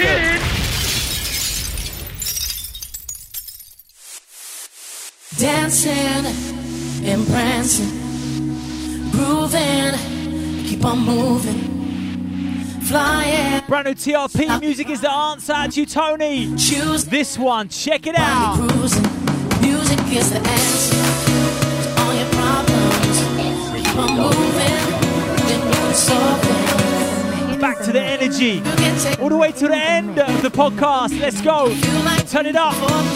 Dancing and prancing, grooving, keep on moving, flying.
Brand new T R P music is the answer. To you, Tony.
Choose
this one. Check it out.
Cruising. Music is the answer to all your problems. Keep on moving, then you can solve them.
Back to the energy, all the way to the end of the podcast. Let's go. Turn it up.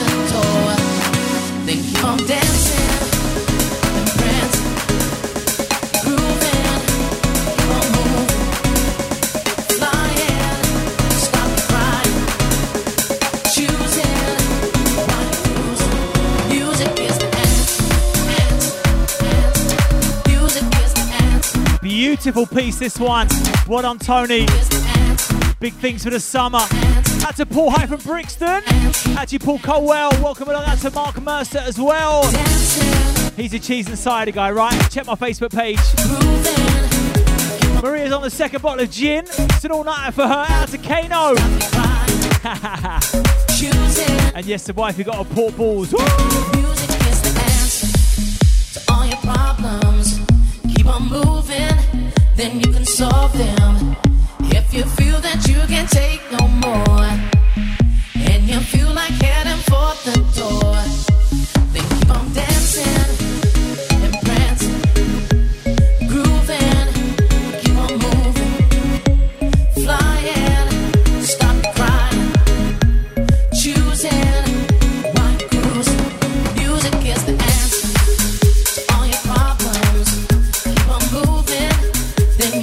Then keep on dancing and prancing, grooving, keep on moving, flying, stop crying, choosing, while you're cruising. Music is the answer, answer, answer. Music is the answer.
Beautiful piece, this one. Well done, Tony. Big things for the summer. Out to Paul High from Brixton. Out to Paul Colwell. Welcome along. Out to Mark Mercer as well. He's a cheese and cider guy, right? Check my Facebook page. Maria's on the second bottle of gin. It's an all-nighter for her. Out to Kano. And yes, the wife who got her port balls. Woo!
Music is the answer to all your problems. Keep on moving, then you can solve them. If you feel that you can't take no more, and you feel like heading for the door, then keep on dancing and prancing, grooving, keep on moving, flying, stop crying, choosing, while you're cruising. Music is the answer to all your problems. Keep on moving, then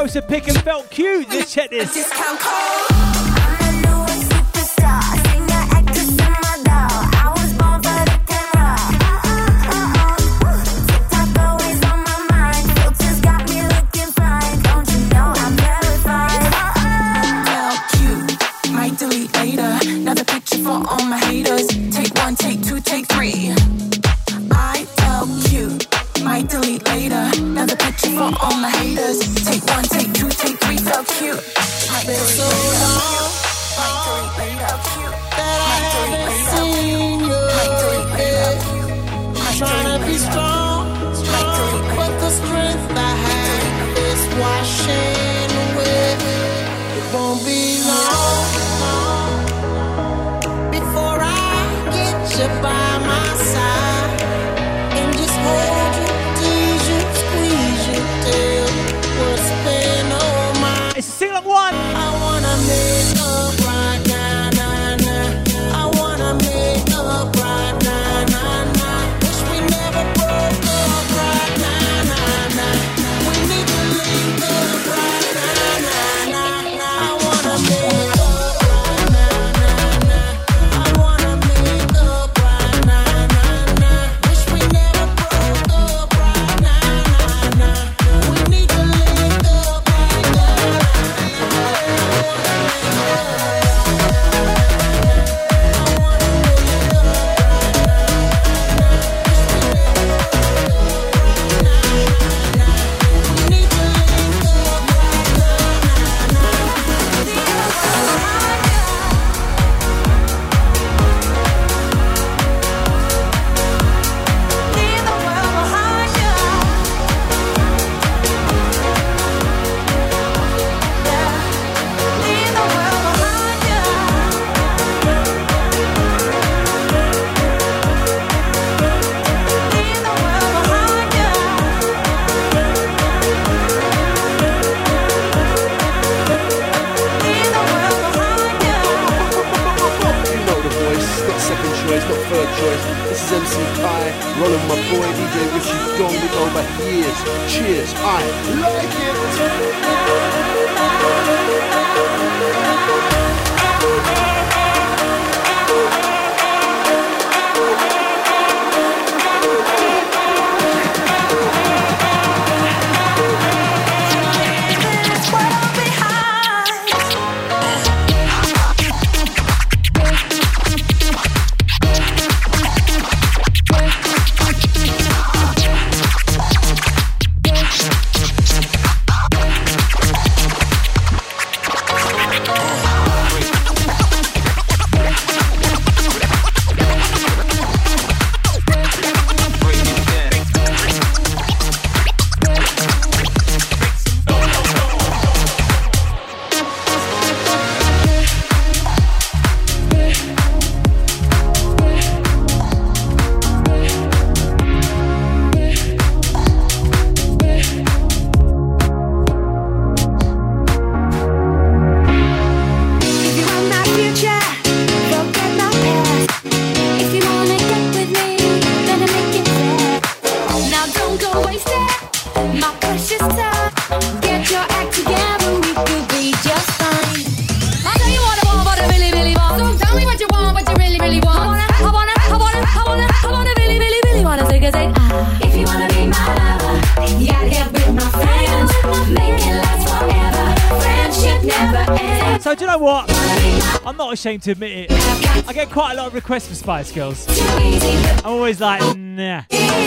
poster pic and felt cute. Let's check this.
Discount code. I'm a new superstar, singer, actress, and model. I was born for the camera. TikTok always on my mind. Filters got me looking fine. Don't you know I'm verified?
Well, cute, might delete later. Another picture for all my haters. Take one, take two, take three. I felt cute, might delete later. Another picture for all my haters. Take one, take two, take three. Felt cute. Might delete so later. Might delete later. Cute. Might delete later. Might delete later. Might
Trying to be strong, strong, but the strength I have is washing away. It won't be long before I get you by my side and just hold you, tease you, squeeze you till what's been on my.
It's a sing-along one.
I wanna make up right now, nah, nah. I wanna make up right now, nah, nah. Wish we never broke up right now, nah, nah. We need to link up right now, nah, nah, nah. I wanna make up right now, nah, nah. I wanna make up right now, nah, nah. Wish we never broke up right now, nah, nah. We need to link up right now.
You know the voice, not second choice, not third choice. This is M C Kai, rolling my boy D J Richie Don. We go back years. Cheers, I like
If you want my future, forget my past. If you wanna get with me, better make it fast. Now don't go wasting my precious time. Get your act together, we could be just fine.
I'll tell you what I want, what I really, really want. So tell me what you want, what you really, really want. I wanna, I wanna, I wanna, I wanna, I wanna really, really, really wanna take a take. Ah.
If you wanna be my lover, you gotta get with my friends. Make it last forever. Friendship never ends.
So do you know what? I'm not ashamed to admit it. I get quite a lot of requests for Spice Girls. I'm always like, nah.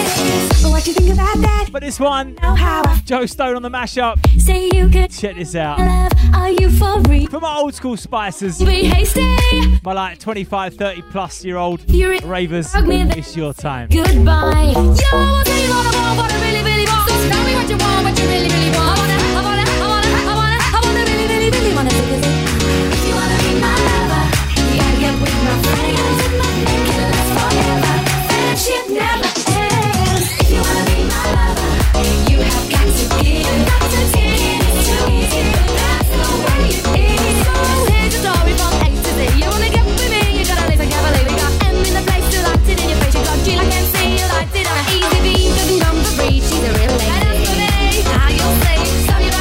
But what you think about that?
But this one, Joe Stone on the mashup.
Say you could
Check this out.
love. Are you for real?
For my old school Spicers,
Be hasty.
my like twenty-five, thirty plus year old
You're
ravers,
Hug me the-
it's your time.
Goodbye.
Yo, I'll tell you what I want, what I really, really want. So tell me what you want, what you really, really want. I wanna, I wanna, I wanna, I wanna, I wanna really, really, really wanna take a take.
If you wanna be my lover, you gotta get with my friends. Make it last forever. Friendship never ends. If you wanna be my lover, you have got to give. Got to give. It's too easy, but that's the way it is.
So here's the story from A to Z. You wanna get with me, you gotta listen carefully. We got M in the place who liked it in your face. You got G like M C, you liked it on an easy V. Doesn't come for free, she's a real lady. And as for me, now you'll see. So you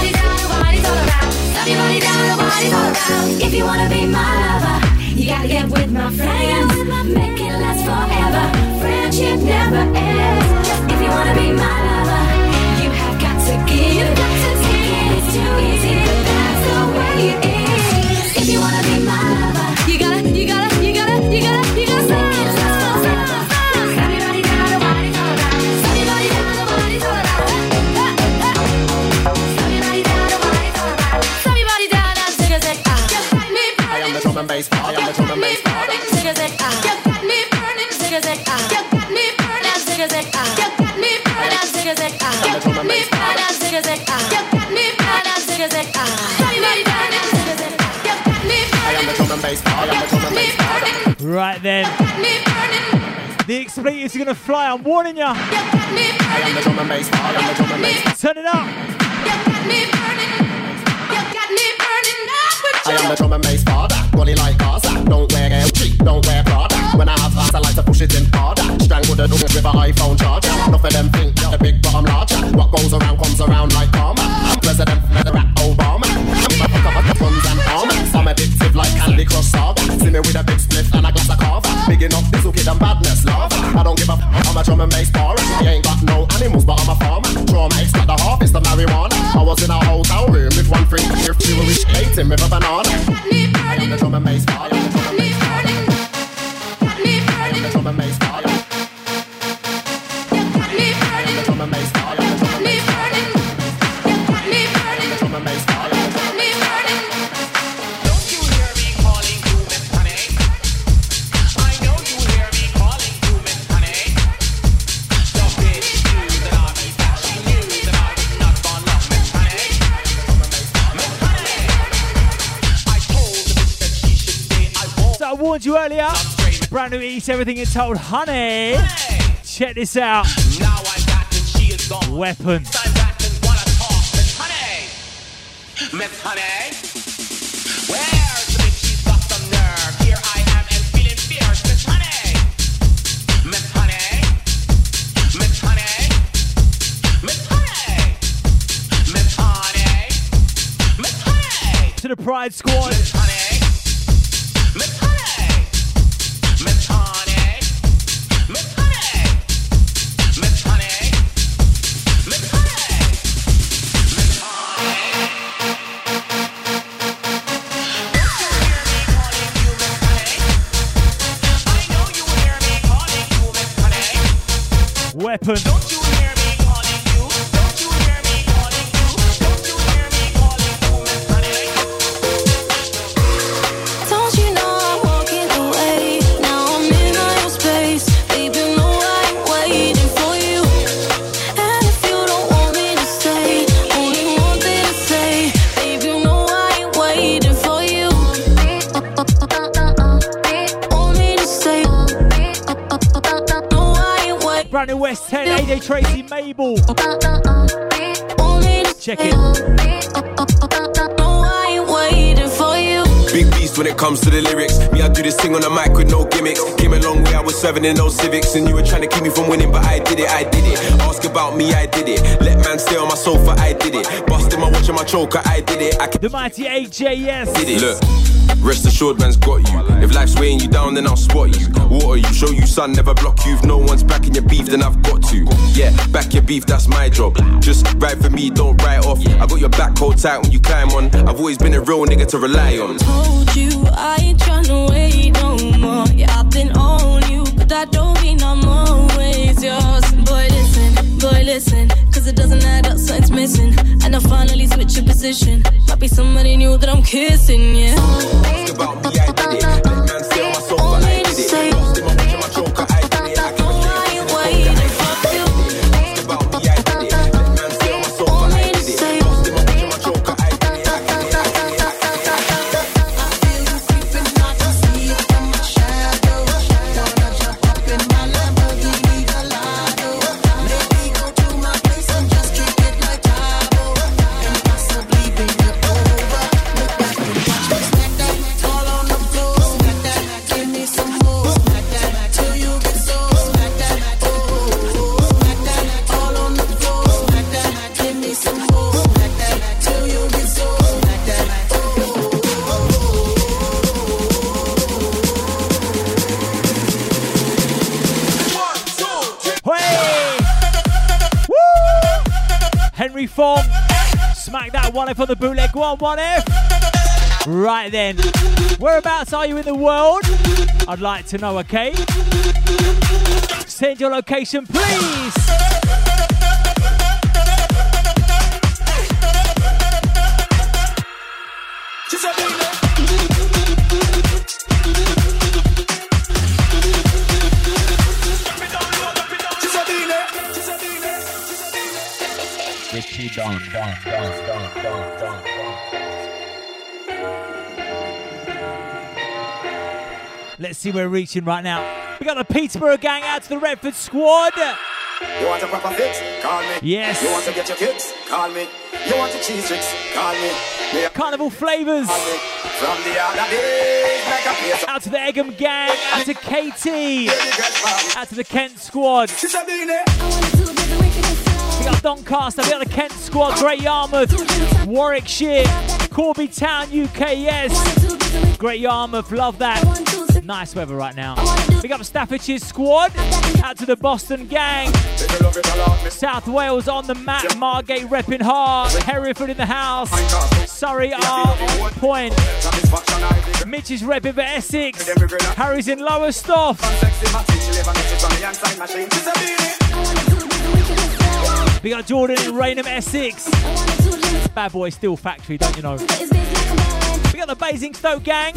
If you wanna be my lover, you gotta get with my friends. Make it last forever. Friendship never ends. If you wanna be my lover, you have got to give. Taking it's too easy, but that's the way it is. If you wanna be my lover, you gotta, you gotta, you gotta, you gotta, you gotta make it last forever. Everybody down, nobody's all about. Everybody down, nobody's all about. Everybody down, nobody's all about. Everybody down, now zig a zig ah.
I am the drum and bass, I am the drum and bass.
Zig a zig ah. Zig a zig ah. Now zig a zig ah. Now zig a zig ah. Now zig a zig ah. Now zig a zig ah. Everybody down, now zig a zig ah.
I am the drum and bass, I am the drum and bass.
Right then. The expletives are going to fly, I'm warning ya.
I am the drum and bass, I am the drum and bass.
Turn it up.
I am the drum and bass father, body like Gaza. Don't wear air cheap, don't wear Prada. When I have ass, I like to push it in harder. Strangle the doors with an iPhone charger. Enough of them think the big but I'm larger. What goes around comes around like karma. I'm President Barack Obama. I'm a fuck up guns and armor. I'm addictive like Candy Crush Saga. See me with a big spliff and a glass of carver. Big enough this will kid and badness lava. I don't give a f- I'm a drum and bass bar. I ain't got no animals but I'm a farmer. Traumatics got the harvest of marijuana. I was in a hotel room with one free here. She was skating with a banana. I am the drum and bass bar. I am the drum and bass bar. I am the drum and bass bar. I am the drum and bass bar. I am the drum and bass bar. I am the drum and bass bar.
Don't you hear me calling you Miss Honey? I know you hear me calling you Miss Honey. The bitch knew that I was that she knew that I was not gonna love Miss Honey. Miss Honey. I told the bitch that she should stay. I won't.
So I warned you earlier. Brand new East, everything is told, honey. Check this out.
Now I'm back and she is gone.
Weapon.
I'm back and wanna talk Miss Honey. Miss Honey. Where's the bitch? She's got some nerve. Here I am and feeling fierce. Miss Honey. Miss Honey. Miss Honey. Miss Honey. Miss Honey. Miss Honey.
To the Pride Squad.
Miss Honey. Miss Honey. Miss Honey. Miss Honey. Miss Honey. Miss Honey. Miss Honey. Don't you hear me calling you Miss Honey? I know you hear me calling you Miss Honey.
Weapon.
Don't you hear me calling you? Don't you hear me calling you? Don't you hear me calling you Miss Honey?
Don't you know I'm walking away? Now I'm in my own space. Baby, you know I ain't waiting for you. And if you don't want me to stay, only one thing to say. Baby, you know I ain't waiting for you. Want me to stay. No, I ain't waiting.
Brand new West ten, A J Tracy Mabel. Check it.
No, I ain't waiting for you.
Big beast when it comes to the lyrics. Me, I do this thing on the mic with no gimmicks. Came a long way, I was serving in those civics. And you were trying to keep me from winning, but I did it, I did it. Ask about me, I did it. Let man stay on my sofa, I did it. Busting my watch and my choker, I did it. I
The mighty A J S.
did it. Look, rest assured, man's got you. If life's weighing you down, then I'll spot you. Water you, show you sun, never block you. If no one's backing your beef, then I've got to. Yeah, back your beef, that's my job. Just ride for me, don't write off. I got your back hold tight when you climb on. I've always been a real nigga to rely on.
Told you I ain't tryna wait no more. Yeah, I've been on you, but that don't mean I'm always yours. Boy, listen, boy, listen, cause it doesn't add up, something's missing. And I finally switch your position. Might be somebody new that I'm kissing, yeah.
Ask about me, I did it. Let man stay on my sofa, I did it. Lost in my watch and my choker, I did it. I can
ain't waiting for you.
Ask about me, I did it. Let man stay on my sofa, I did it. Lost in my watch and my choker, I did it. I can I can I can I can
Stay
Bong. Smack that one F on the bootleg. Go on, one F. Right then. Whereabouts are you in the world? I'd like to know, okay? Send your location, please.
Richie Don, Don, Don, Don, Don, Don, Don.
Let's see where we're reaching right now. We got the Peterborough gang out to the Redford squad.
You want a proper fix? Call me.
Yes.
You want to get your kicks? Call me. You want the cheese tricks? Call me. Yeah.
Carnival flavours.
From the other day, like a place.
Out to the Egham gang. Out to Katie. Out to the Kent squad. We got Doncaster. We got the Kent squad. Great Yarmouth. Warwickshire. Corby Town, U K. Yes. Great Yarmouth. Love that. Nice weather right now. We got the Staffordshire squad. Out to the Boston gang. South Wales on the map. Margate repping hard. Hereford in the house. Surrey are on point. Mitch is repping for Essex. Harry's in Lowestoft. We got Jordan in Raynham, Essex. Bad boy Steel Factory, don't you know? We got the Basingstoke gang.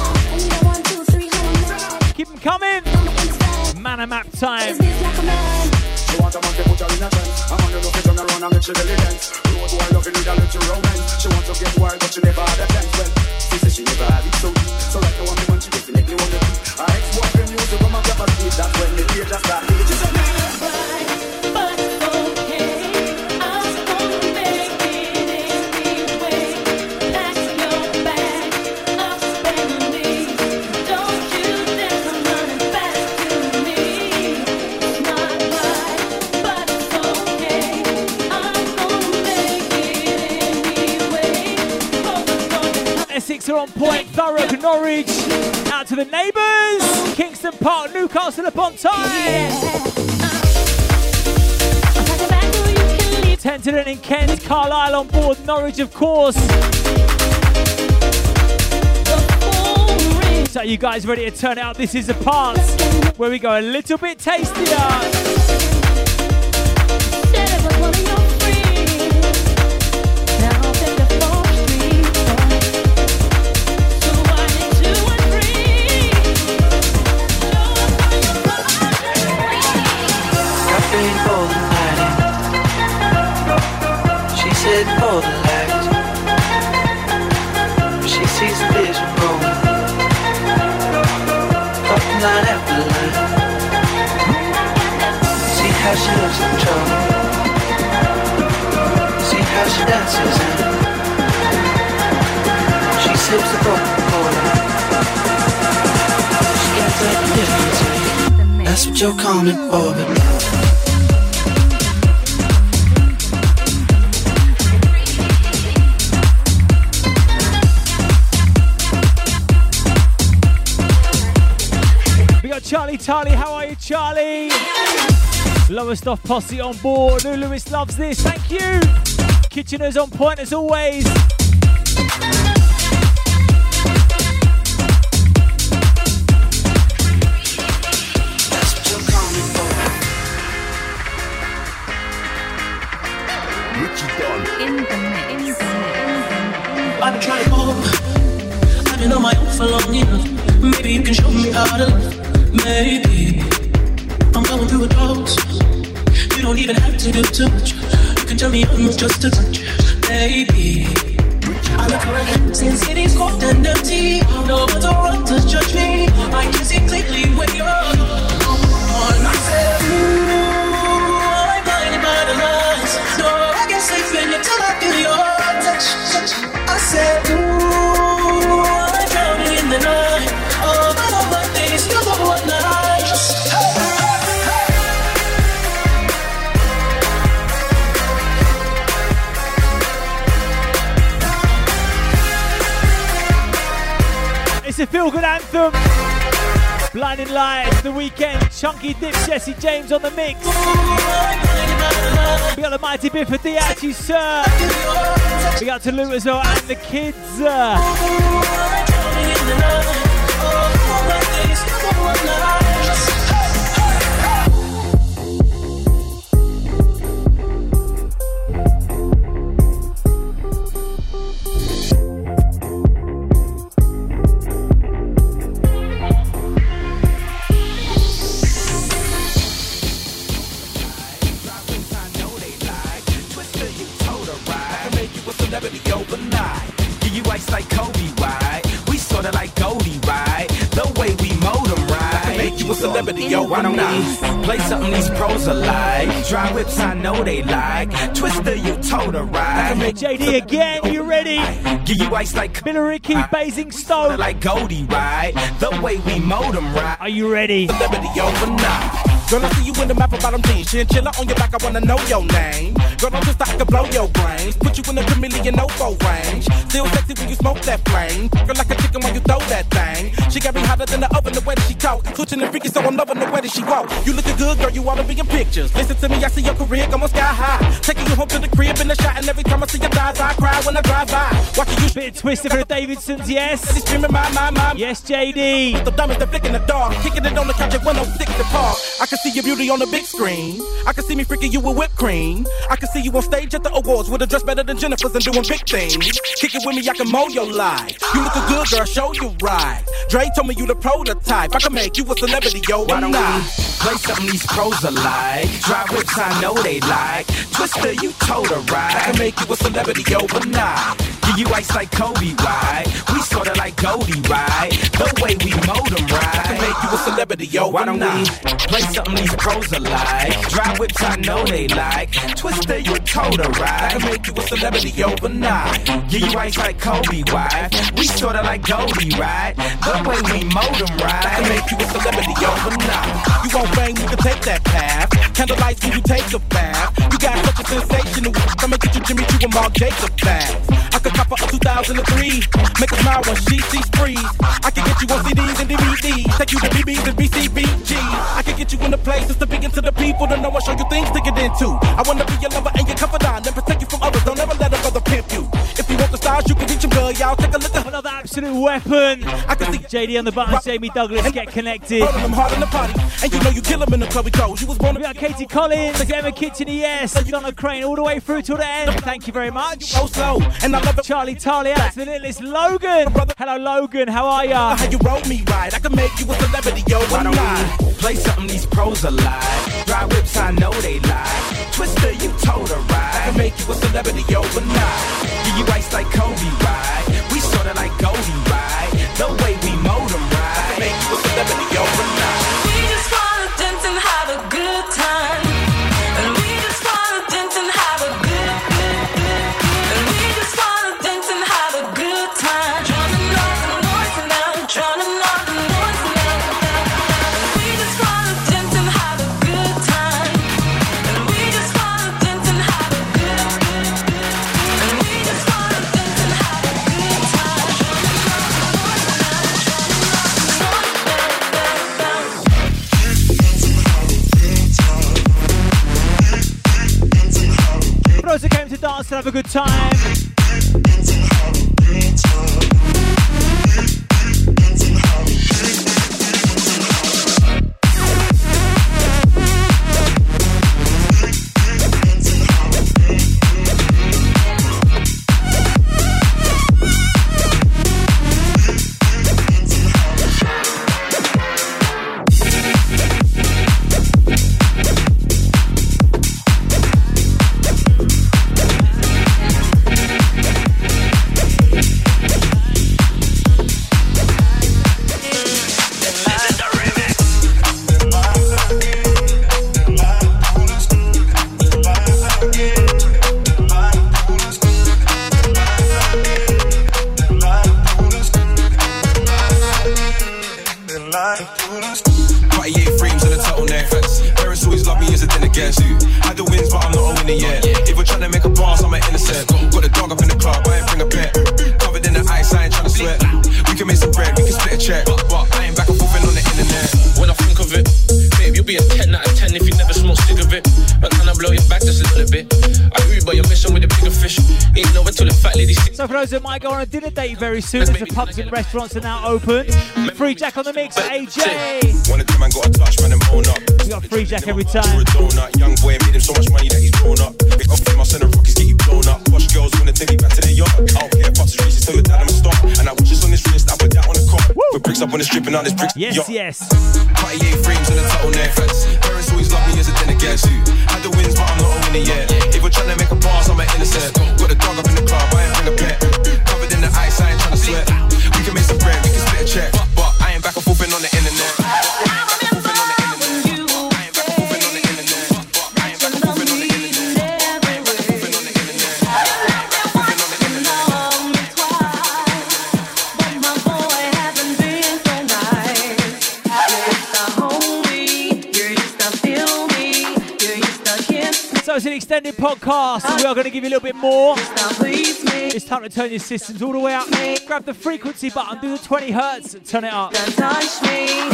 Keep them coming. Mana map time.
She want a man to put her in a trance. A man who love to turn around and make she belly dance. Road boy loving with a little romance. She want to get wild but she never had a chance. Well, she says she never had it so deep. So like the one me want she definitely want to do. Her ex-boyfriend used to come and grab her speed. That's when the day just started. She said, but okay, I'm gonna make it anyway. That's your bag of spending. Don't you dare come running back to me. Not right, but okay, I'm gonna make it anyway.
Essex are on point. Thurrock, Norwich. Out to the neighbours. Kingston Park, Newcastle upon Tyne. Tenterden in Kent. Carlisle on board. Norwich, of course. So you guys ready to turn it up? This is the part where we go a little bit tastier.
She said for the light. She sees the vision growing. Up line after line. See how she looks control. See how she dances and she sips the Coca-Cola. She can't tell the difference. That's what you're calling for, baby.
Charlie Charlie, how are you, Charlie? Lowestoft posse on board. Lou Lewis loves this. Thank you. Kitchener's on point as always.
Richie Don.
In the mix.
I've been trying to call. I've been on my own for long enough. Maybe you can show me how to love. Maybe I'm going through a dose. You don't even have to do too much. You can tell me I'm just a touch. Maybe I look around since it is cold and empty. No one's around to judge me. I can see clearly when you're on. I said, ooh, I'm blinded by the lights. No, I can't sleep in it till I feel your touch. I said, ooh, I'm drowning in the night. Oh, but all my days, you're the one that I just.
It's a feel-good anthem. Blinding Lights, The Weekend, Chunky Dip, Jesse James on the mix. We got the mighty Biffa Diachi, sir. We got to Lou as well and the kids.
Overnight, give you ice like Kobe, right? We sorta like Goldie, right? The way we mold them, right? I can make you a celebrity, yo. Why don't we play something these pros are like? Dry whips, I know they like. Twister, you told her, right? I can make
J D again, you ready?
Give you ice like
Billericay, Basingstoke,
like Goldie, right? The way we mold them, right?
Are you ready?
Celebrity overnight.
Girl, I see you in the map about them jeans. Chinchilla on your back, I wanna know your name. Girl, I'm just I can blow your brains. Put you in the chameleon no-go range. Still sexy when you smoke that flame. Girl, like a chicken when you throw that thing. She got me hotter than the oven, the way that she talk. Twitching and freaky, so I'm loving the way that she walk. You looking good, girl, you wanna be in pictures. Listen to me, I see your career going sky high. Taking you home to the crib in the shot, and every time I see your thighs, I cry when I drive by. Watching you
bit twisted for the Davidsons, yes.
Screaming my, my, my.
Yes, J D.
The dumbest, the flick in the dark. Kicking it on the couch at one oh six the park. I can see your beauty on the big screen. I can see me freaking you with whipped cream. I can see you on stage at the awards with a dress better than Jennifer's and doing big things. Kick it with me, I can mold your life. You look a good girl, show you right. Dre told me you the prototype. I can make you a celebrity, yo.
Why don't we play something these pros are like? Dry whips, I know they like. Twister, you told her, right?
I can make you a celebrity overnight.
Give you ice like Kobe, right? We sorta like Goldie, right? The way we mold them, right?
I can make you a celebrity, yo.
Why don't we play something these pros are like? Dry whips, I know they like. Twister, you told her, right?
I can make you a celebrity overnight.
Give you ice like Kobe, wife. We sorta like Goldie, right? The way we mold them, right?
I can make you a celebrity overnight. You want fame, you can take that path. Candlelights when you take a bath. You got such a sensational. I'ma get you Jimmy Choo and Mark Jacob bags. I could cop her a two thousand three. Make a smile when she sees free. I can get you on C Ds and D V Ds. Take you to B Bs and B C B Gs. I can get you in the places to begin to the people to know I show you things to get into. I wanna be your lover and your confidant and protect you from others. Don't ever let a brother pimp you. If you want the stars, you can reach them, girl. Y'all take a look at
another absolute weapon.
I can see
J D on the buttons, Jamie Douglas, get connected.
Them hard in the party, and you know you kill them in the club clothes. You was born to
be got Katie Collins, Emma Kitchen, yes, Donna Crane, all the way through till the end. Thank you very much.
Oh, slow, and I love it.
Charlie Tarley out to the little list. Logan, hello Logan, how are ya?
How you roll me right? I can make you a celebrity, yo.
Why don't we play something these pros are like? Dry whips, I know they like. Twister, you told her, right?
I can make you a celebrity overnight.
Give you ice like Kobe, right? We sorta like Goldie, right? The way we mold them, right?
I can make you a celebrity overnight.
We just wanna dance and have a good time. And we just wanna dance and have a good, good, good, good. And we just wanna dance and have a good time. Drumming off the noise now, drumming off the noise now. And we just wanna dance and have a good time. And we just wanna dance and have a good, good, good. And we just wanna dance and have a good time. Drumming off the noise now, drumming off the
For those that came to dance and have a good time.
Cartier frames and a turtleneck. Parents always love me as a dinner guest. Had the wins, but I'm not owning it yet. If we're trying to make a pass, I'm an innocent. Got the dog up in the club, I ain't bring a pet. Covered in the ice, I ain't trying to sweat. We can make some bread, we can split a check. But I ain't back and forth on the internet.
internet. When I think of it, babe, you'll be a ten out of ten if you never smoke cigarette. But can I blow your back just a little bit? I agree, but you're missing with the bigger fish. Ain't over till the fat lady sits.
So for those that might go on a dinner date very soon, as the pubs and restaurants are now open, Free Jack on the mix, A J.
One of them man got a touch, man, and own up.
We got Free Jack every time.
You're a donut, young boy made him so much money that he's grown up. Big off him, I'll send a rockets, get you blown up. Posh girls wanna take me back to the yacht. I don't care, pops is racist, tell your dad I'm a stop. And I watch this on this wrist, I put that on the cop. With bricks up on the strip and out this bricks.
Yes,
yacht.
yes.
Cartier frames and a turtleneck. Parents always love me as a dinner guest. Had the wins, but I'm not a winner yet. If we're trying to make a pass, I'm an innocent. Got the dog up in the club, I ain't bring a pet. Covered in the ice, I ain't trying to sweat. We can make some bread, we can split a check. But I ain't back and forth on the internet.
So it's an extended podcast, and we are going to give you a little bit more. It's time to turn your systems all the way up. Grab the frequency button, do the twenty hertz, and turn it up.
Touch me.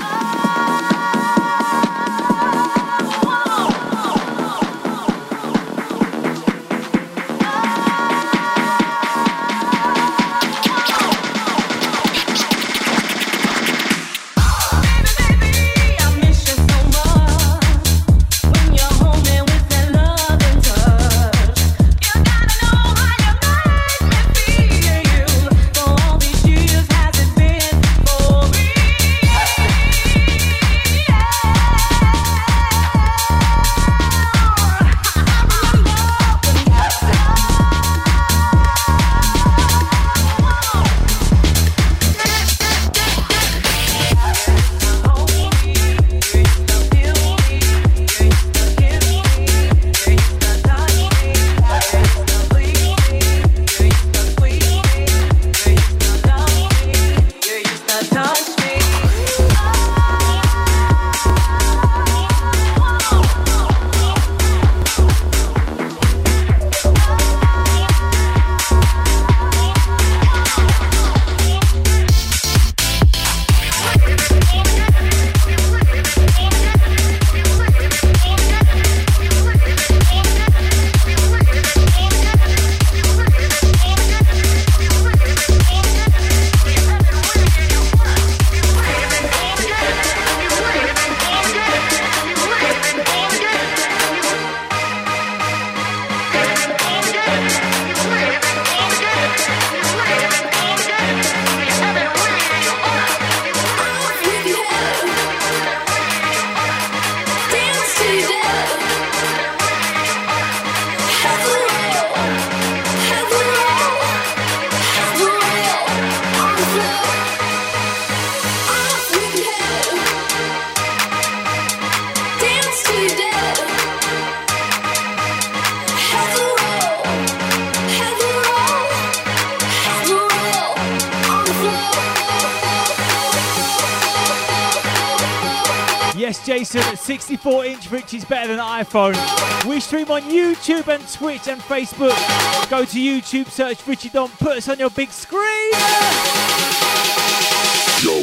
Jason, sixty-four inch Richie's better than an iPhone. We stream on YouTube and Twitch and Facebook. Go to YouTube, search Richie Don, put us on your big screen. Yo.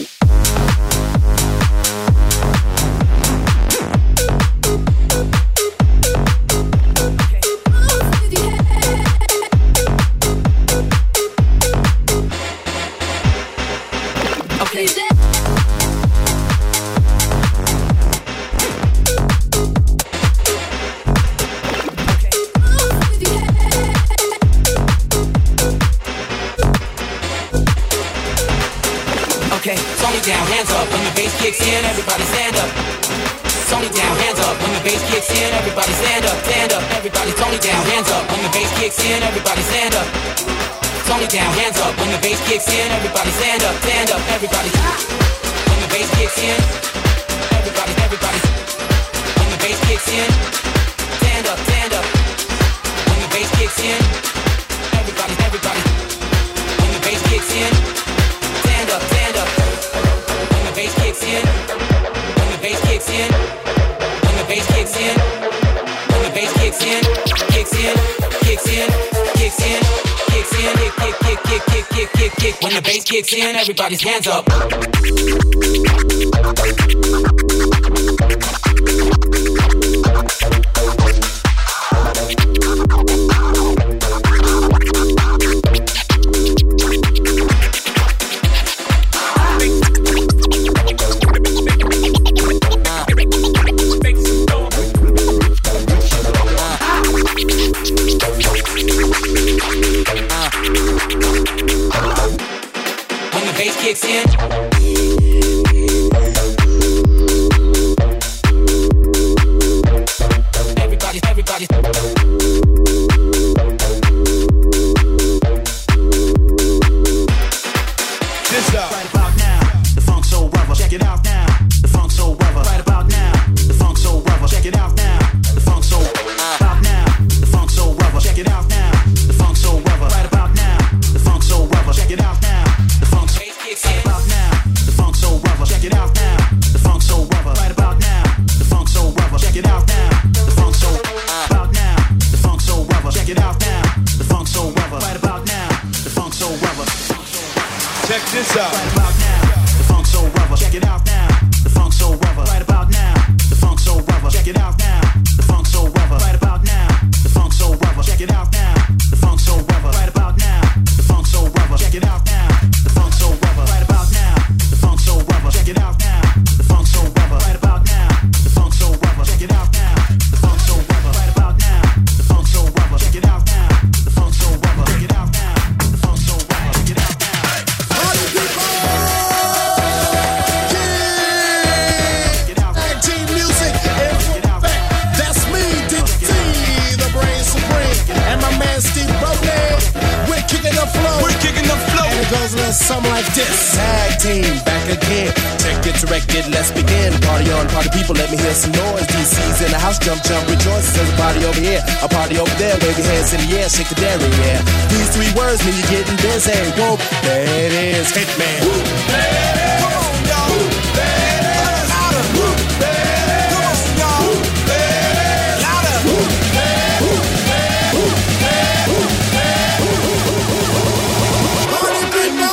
Down, hands up when the bass kicks in, everybody stand up. Tony down, hands up when the bass kicks in, everybody stand up, stand up. Everybody Tony down, hands up when the bass kicks in, everybody stand up. Tony down, hands up when the bass kicks in, everybody stand up, stand up. Everybody when the bass kicks in, everybody, everybody. When the bass kicks in, stand up, stand up. When the bass kicks in, everybody, everybody. When the bass kicks in, stand up, stand up. When the bass kicks in, when the bass kicks in, when the bass kicks in, when the bass kicks in, kicks in, kicks in, kicks in, kicks in, kick, kick, kick, kick, kick, kick, kick, kick. When the bass kicks in, everybody's hands up.
Shake the dairy, yeah. These three words mean you're getting busy. Whoa, there it is, Hitman. Woo, hey, come on, y'all. Woo, hey, louder. Woo, hey, come on, y'all. Woo, hey, louder. Woo, hey, woo, hey, woo, hey, woo, hey, woo. Party people.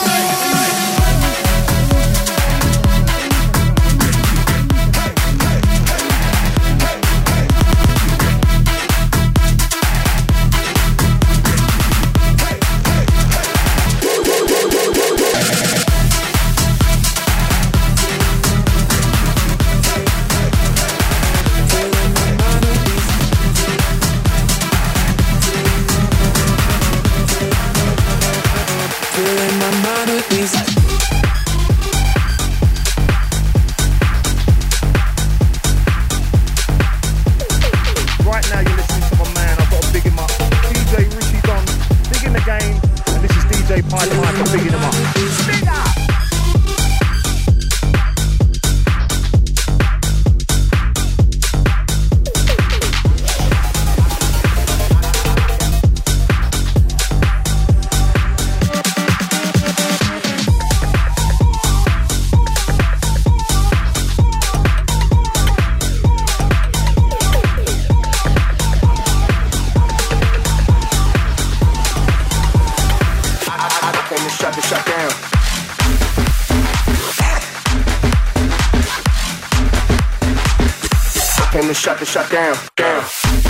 Shut the shut down, down.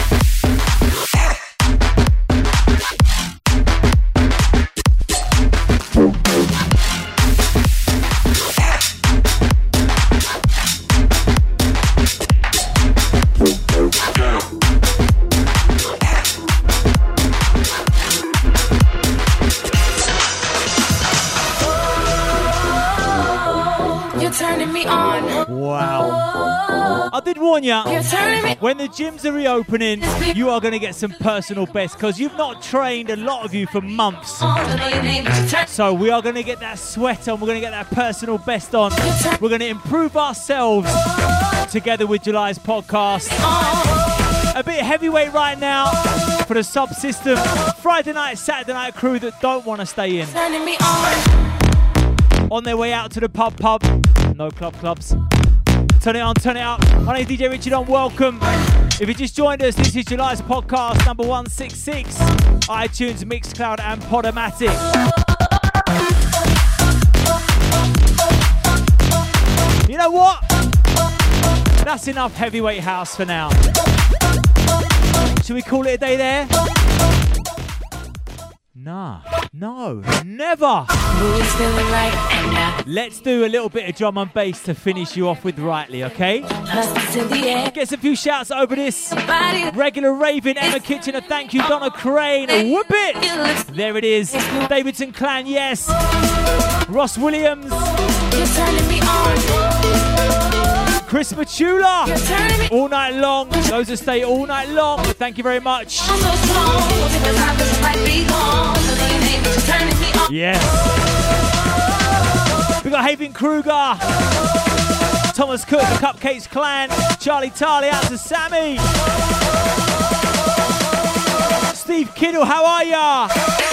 You're turning me on.
Wow. I did warn you, when the gyms are reopening, you are going to get some personal best because you've not trained, a lot of you, for months. So we are going to get that sweat on, we're going to get that personal best on. We're going to improve ourselves together with July's podcast. A bit heavyweight right now for the Subsystem Friday night, Saturday night crew that don't want to stay in. On their way out to the pub pub. No club clubs. Turn it on, turn it up. My name's D J Richie Don, welcome. If you just joined us, this is July's podcast number one sixty-six. iTunes, Mixcloud and Podomatic. You know what? That's enough heavyweight house for now. Should we call it a day there? Nah, no, never. Let's do a little bit of drum and bass to finish you off with rightly, okay? Get a few shouts over this. Regular Raven, Emma Kitchener, thank you. Donna Crane, whoop it. There it is. Davidson Clan, yes. Ross Williams. Chris Machula, all night long. Those that stay all night long. Thank you very much. Yes. We got Haven Kruger, Thomas Cook, the Cupcakes Clan, Charlie Tarley, out to Sammy. Steve Kiddle, how are ya?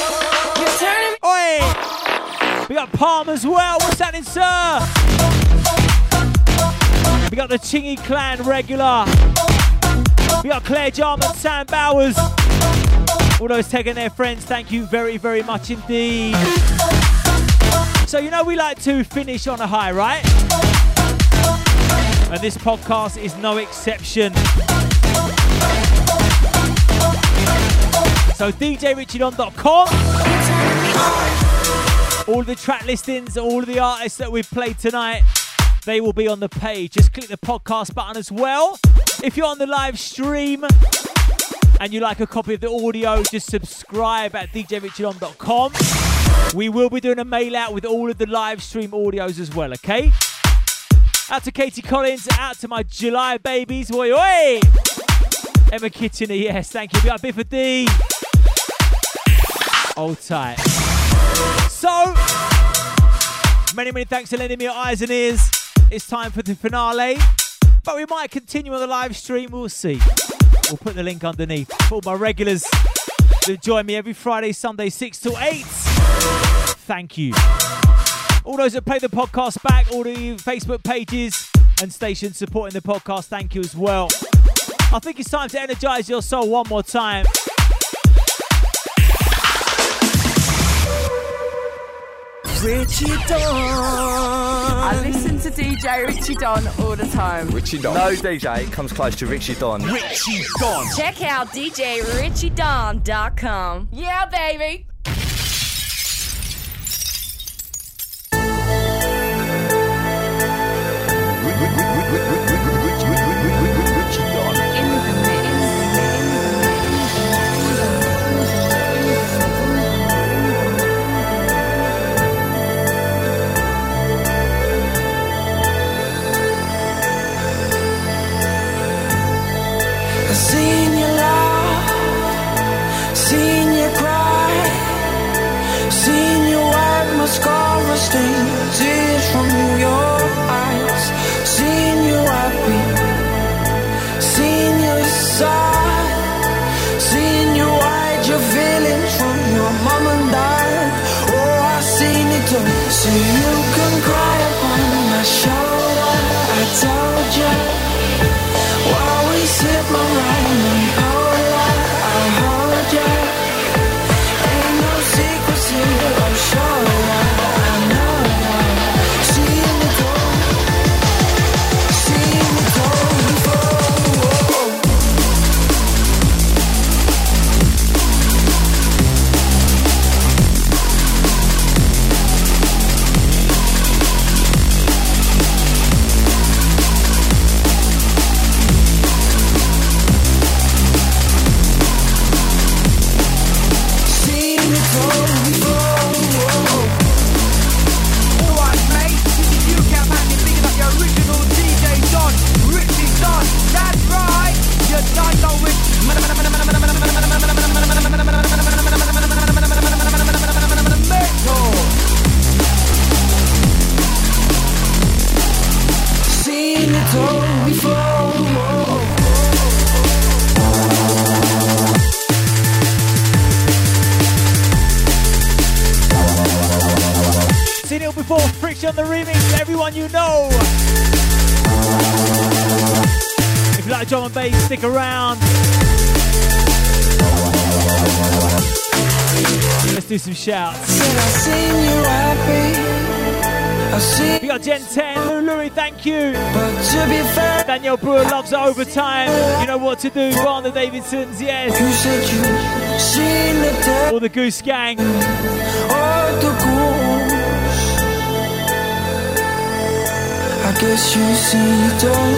Oi! We got Palm as well. What's happening, sir? We got the Chingy Clan regular. We got Claire Jarman, Sam Bowers. All those taking their friends, thank you very, very much indeed. So you know we like to finish on a high, right? And this podcast is no exception. So d j richie don dot com. All the track listings, all of the artists that we've played tonight, they will be on the page. Just click the podcast button as well. If you're on the live stream and you like a copy of the audio, just subscribe at d j richie don dot com. We will be doing a mail out with all of the live stream audios as well, okay? Out to Katie Collins, out to my July babies. Oi, oi! Emma Kitchener, yes, thank you. We got Biffa D. Hold tight. So, many, many thanks for lending me your eyes and ears. It's time for the finale, but we might continue on the live stream. We'll see. We'll put the link underneath. For all my regulars that join me every Friday, Sunday, six to eight. Thank you. All those that play the podcast back, all the Facebook pages and stations supporting the podcast, thank you as well. I think it's time to energize your soul one more time.
Richie Don. I listen to D J Richie Don all the time.
Richie Don. No D J comes close to Richie Don.
Richie Don. Check out d j richie don dot com. Yeah, baby.
Seen you laugh, seen you cry, seen you wipe mascara stains, tears from your eyes, seen you happy, seen you sad, seen you hide your feelings from your mom and dad. Oh, I seen it all, so you can cry upon my shoulder. I told you. While we sip my wine and cola, I hold ya. Ain't no secrets here, I'm sure ya. I know ya. Seen it all, seen it all before.
On the remix, everyone you know. If you like drum and bass, stick around. Let's do some shouts.
Said I seen you happy,
We got Gen ten, Lou Louie, thank you. Danielle Brewer loves it overtime. You know what to do. Barney Davidson's, yes. All the Goose Gang.
I guess you see it all.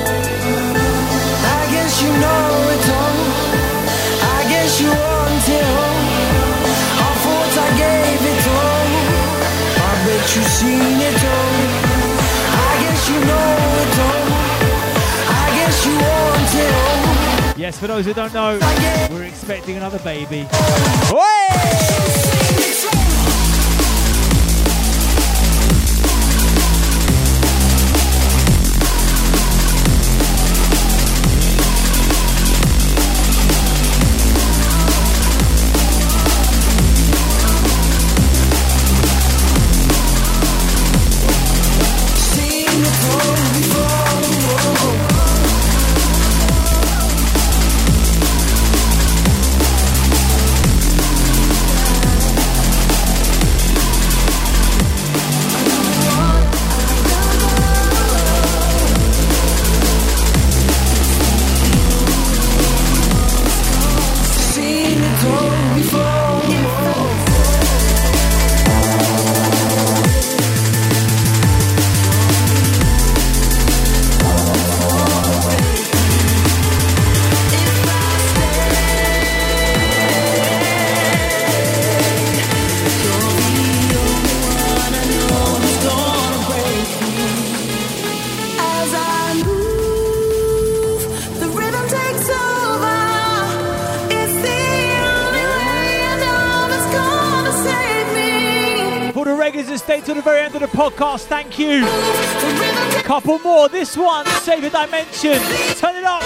I guess you know it all. I guess you want it all. I thought I gave it all. I bet you seen it all. I guess you know it all. I guess you want it all.
Yes, for those who don't know, we're expecting another baby. Oi! To the very end of the podcast, thank you. Couple more. This one, Save a Dimension. Turn it up.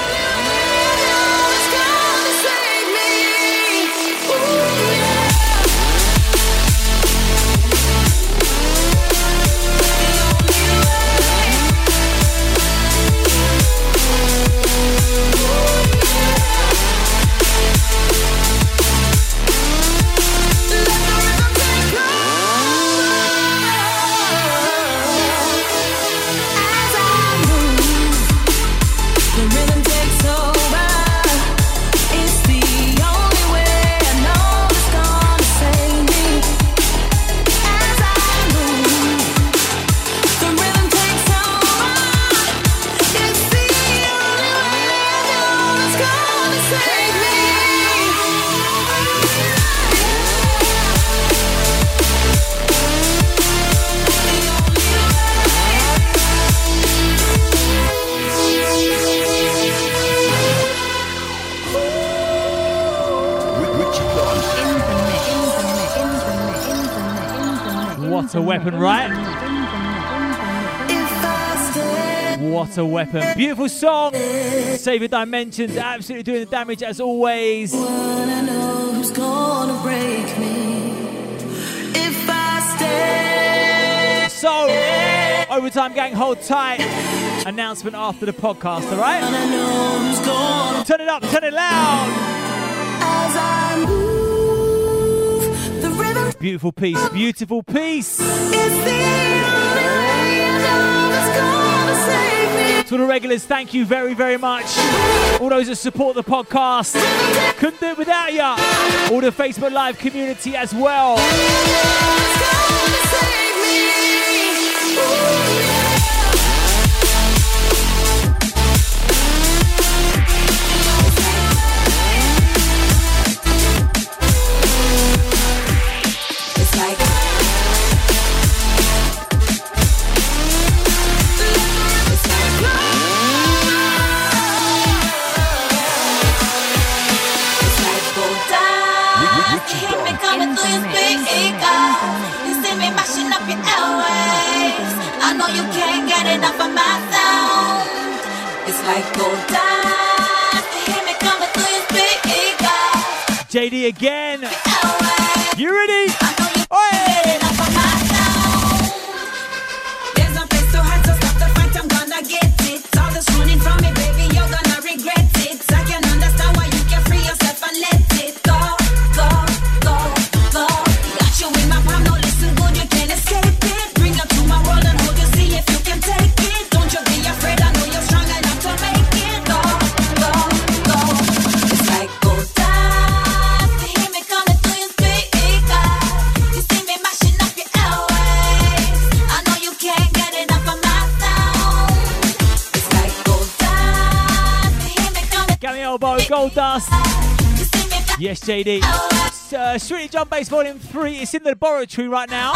What a weapon, right? What a weapon. Beautiful song. Save a Dimensions, absolutely doing the damage as always.
Wanna know who's gonna break me if I stay.
So, Overtime Gang, hold tight. Announcement after the podcast, alright? Turn it up, turn it loud.
As I move, the rhythm.
Beautiful piece, beautiful piece.
It's the only way I know it's gonna save me.
To the regulars, thank you very, very much. All those that support the podcast, couldn't do it without ya. All the Facebook Live community as well.
It's gonna save me. Ooh.
I know you can't get enough of my sound. It's like gold dust. Hear me coming through your speakers.
J D again. You ready?
I know you can't get enough of my sound. There's no place too hard to stop the fight. I'm gonna get it. All this running from me, baby, you're gonna regret it. I can understand why you can't free yourself and let it go, go, go, go. Got you in my palm, no listen good, you can't escape it. Bring you to my world.
Gold Dust. Yes, J D. Uh, Street Drum Bass Volume three. It's in the laboratory right now.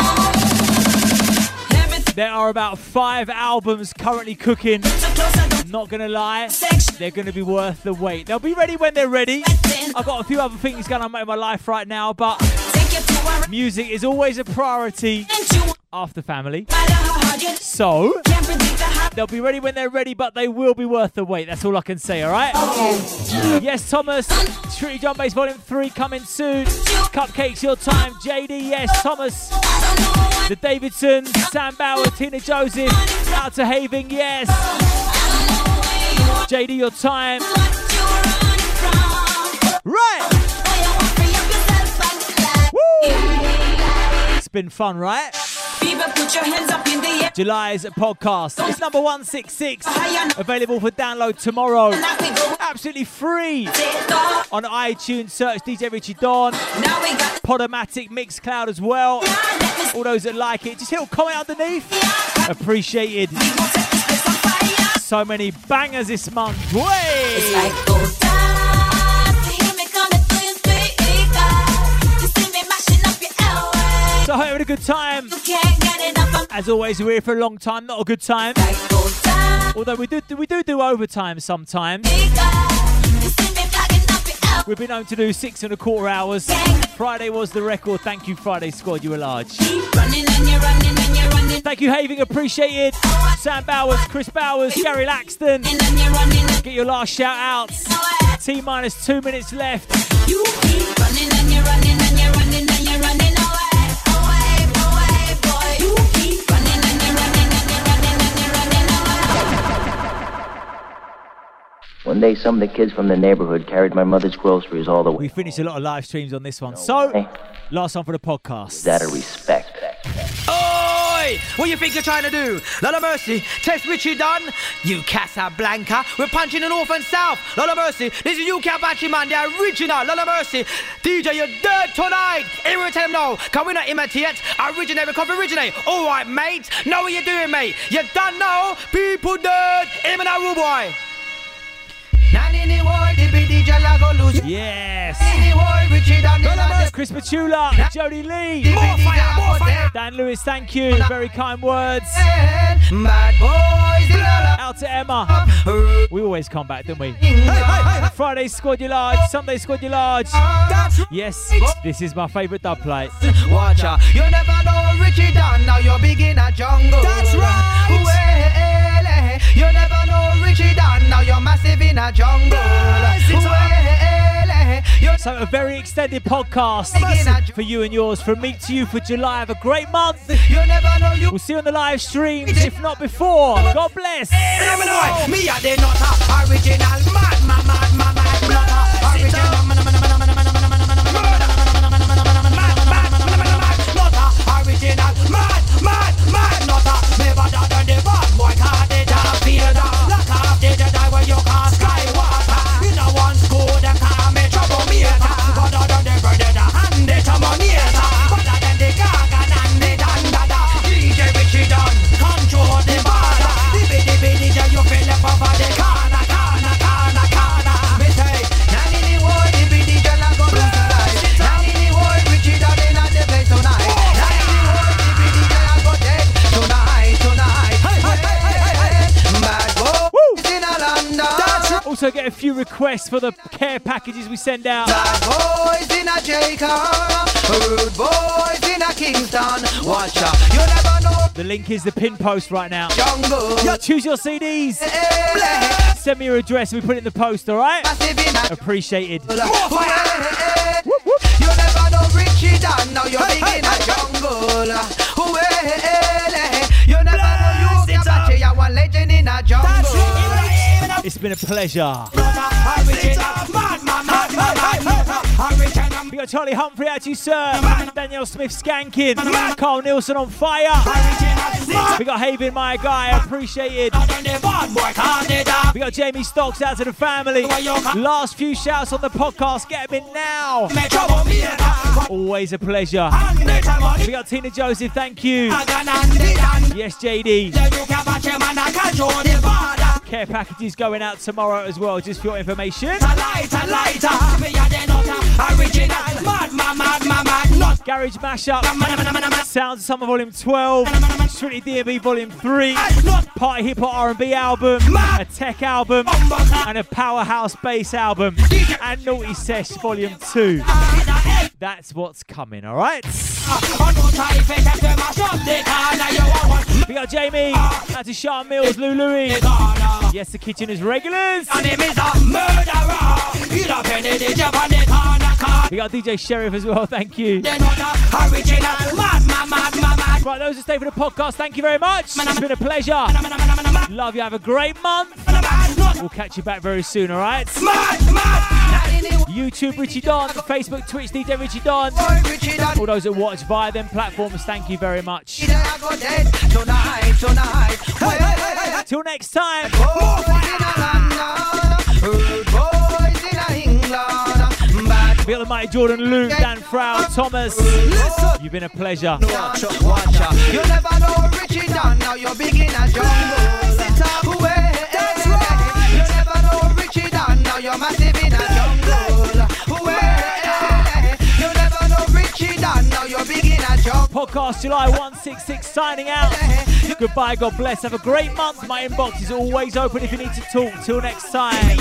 There are about five albums currently cooking. Not gonna lie, they're gonna be worth the wait. They'll be ready when they're ready. I've got a few other things going on in my life right now, but music is always a priority after family. So they'll be ready when they're ready, but they will be worth the wait. That's all I can say, alright? Yes, Thomas. Street Drum Bass Volume three coming soon. Cupcakes Your Time. J D, yes, Thomas. The Davidson, Sam Bauer, Tina Joseph. Out to Having, yes. J D, Your Time. Right. Woo. It's been fun, right?
Put your hands up in the air.
July's podcast. It's number one sixty-six. Available for download tomorrow. Absolutely free. On iTunes, search D J Richie Don. Podomatic, Mixcloud as well. All those that like it, just hit a comment underneath. Appreciated. So many bangers this month. Way! It's like gold time. Hear me coming through your speaker. You see me mashing up your airways. So I hope you're having a good time. You can't get enough. As always, we're here for a long time, not a good time. Like gold time. Although we do we do do overtime sometimes. We've been known to do six and a quarter hours. Friday was the record. Thank you, Friday Squad. You were large. Running and you're running and you're running. Thank you, Having. Appreciated. Sam Bowers, Chris Bowers, Gary Laxton. Get your last shout outs. T minus two minutes left. You keep running and you're running and you're running and you're running away, away, away, boy. You keep running and you're running and you're running and you're running away.
One day, some of the kids from the neighborhood carried my mother's groceries all the way.
We finished a lot of live streams on this one. So, last one for the podcast.
Is that a respect?
Oi! What you think you're trying to do? Lord of mercy, test Richie Dunn? You Casablanca. We're punching the north and south. Lord of mercy, this is you Kabachi man, the original. Lord of mercy, D J, you're dead tonight. Irritate him now. Can we not imitate? Originate because we originate. Alright, mate. Know what you're doing, mate. You done now. People dead. Him and that rude boy. Yes. Chris Petula, Jody Lee, more fire, more fire. Dan Lewis, thank you. Very kind words. Bad boys. Out to Emma. We always come back, don't we? Hey, hey, hey. Friday squad you large, Sunday squad you large. Yes, this is my favourite dub plate. Watch out, you never know Richie Dunn, now you're big in a jungle. That's right. You never know Richie Dunn, now you're massive in a jungle.
So a very extended podcast for you and yours, from me to you for July. Have a great month. We'll see you on the live streams, if not before. God bless.
Me a the nutter, original mad, mad, mad, mad, mad, nutter, original, mad, mad, mad, mad, mad, nutter. Me better than the bad boy, can't they just feel that? Lock off, they just die when you can't Skywalker. In a one school, them call me troublemaker. Better than the predator and the terminator. Better than the gargan and the dandada. D J Richie Dunn, control the border. Dibby dibby D J, you feel left over the corner, corner, corner, corner. Me say, nanny the word, dibby D J, I go lose the light. Nanny the word, Richie Dunn in the place tonight. Nanny the word, dibby D J, I go dead tonight, tonight. Hey, hey, hey, hey, hey. Bad boys in a London.
Also get a few requests for the care packages we send out.
Bad boys in a Jacob, rude boys in a Kingston. Watch out, you never know.
The link is the pin post right now.
Jungle.
Yeah, choose your C Ds. Send me your address and we put it in the post, alright? Appreciated.
You never know Richie Dunn, now you're big in a jungle. You never know you Kabachi, you're one legend in a jungle.
It's been a pleasure. We got Charlie Humphrey at you, sir. Danielle Smith skanking. Carl Nielsen on fire. We got Haven, my guy. Appreciated. We got Jamie Stocks out to the family. Last few shouts on the podcast. Get them in now. Always a pleasure. We got Tina Joseph. Thank you. Yes, J D. care packages going out tomorrow as well, just for your information. Garage Mashup, Sounds of Summer Volume twelve, Strictly D and B Volume three, Party Hip Hop R and B album, a tech album, and a Powerhouse Bass album, and Naughty Sesh Volume two. That's what's coming, alright? We got Jamie, out to Sean Mills, Lou Louie. Yes, the kitchen is regulars. We got D J Sheriff as well, thank you. Right, those who stay for the podcast, thank you very much. It's been a pleasure. Love you, have a great month. We'll catch you back very soon, alright? YouTube Richie Don, Facebook, Twitch D J Richie Don. All those that watch via them platforms, thank you very much. Till next time. Be the mighty Jordan, Luke, Dan Frau, Thomas. You've been a pleasure.
Watch out, watch out. You never know Richie Don, now you're big in a jungle. That's right. You never know Richie Don, now you're massive in a jungle. You never know Richie Don, now you're big in a jungle.
Podcast July one sixty-six signing out. Goodbye, God bless. Have a great month. My inbox is always open if you need to talk. Till next time.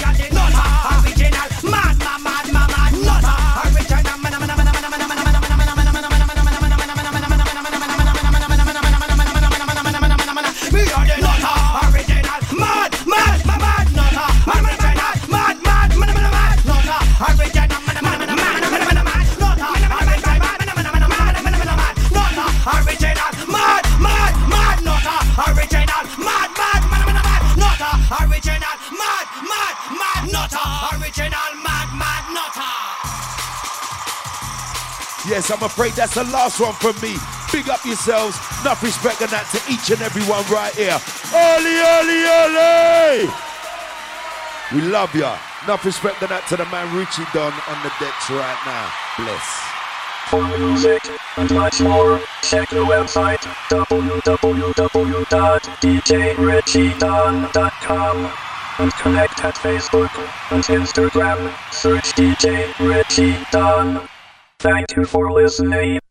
Yes, I'm afraid that's the last one from me. Big up yourselves. Enough respect and that to each and every one right here. Early, early, early! We love ya. Enough respect and that to the man Richie Don on the decks right now. Bless.
For music and much more, check the website w w w dot d j richie don dot com and connect at Facebook and Instagram. Search D J Richie Don. Thank you for listening.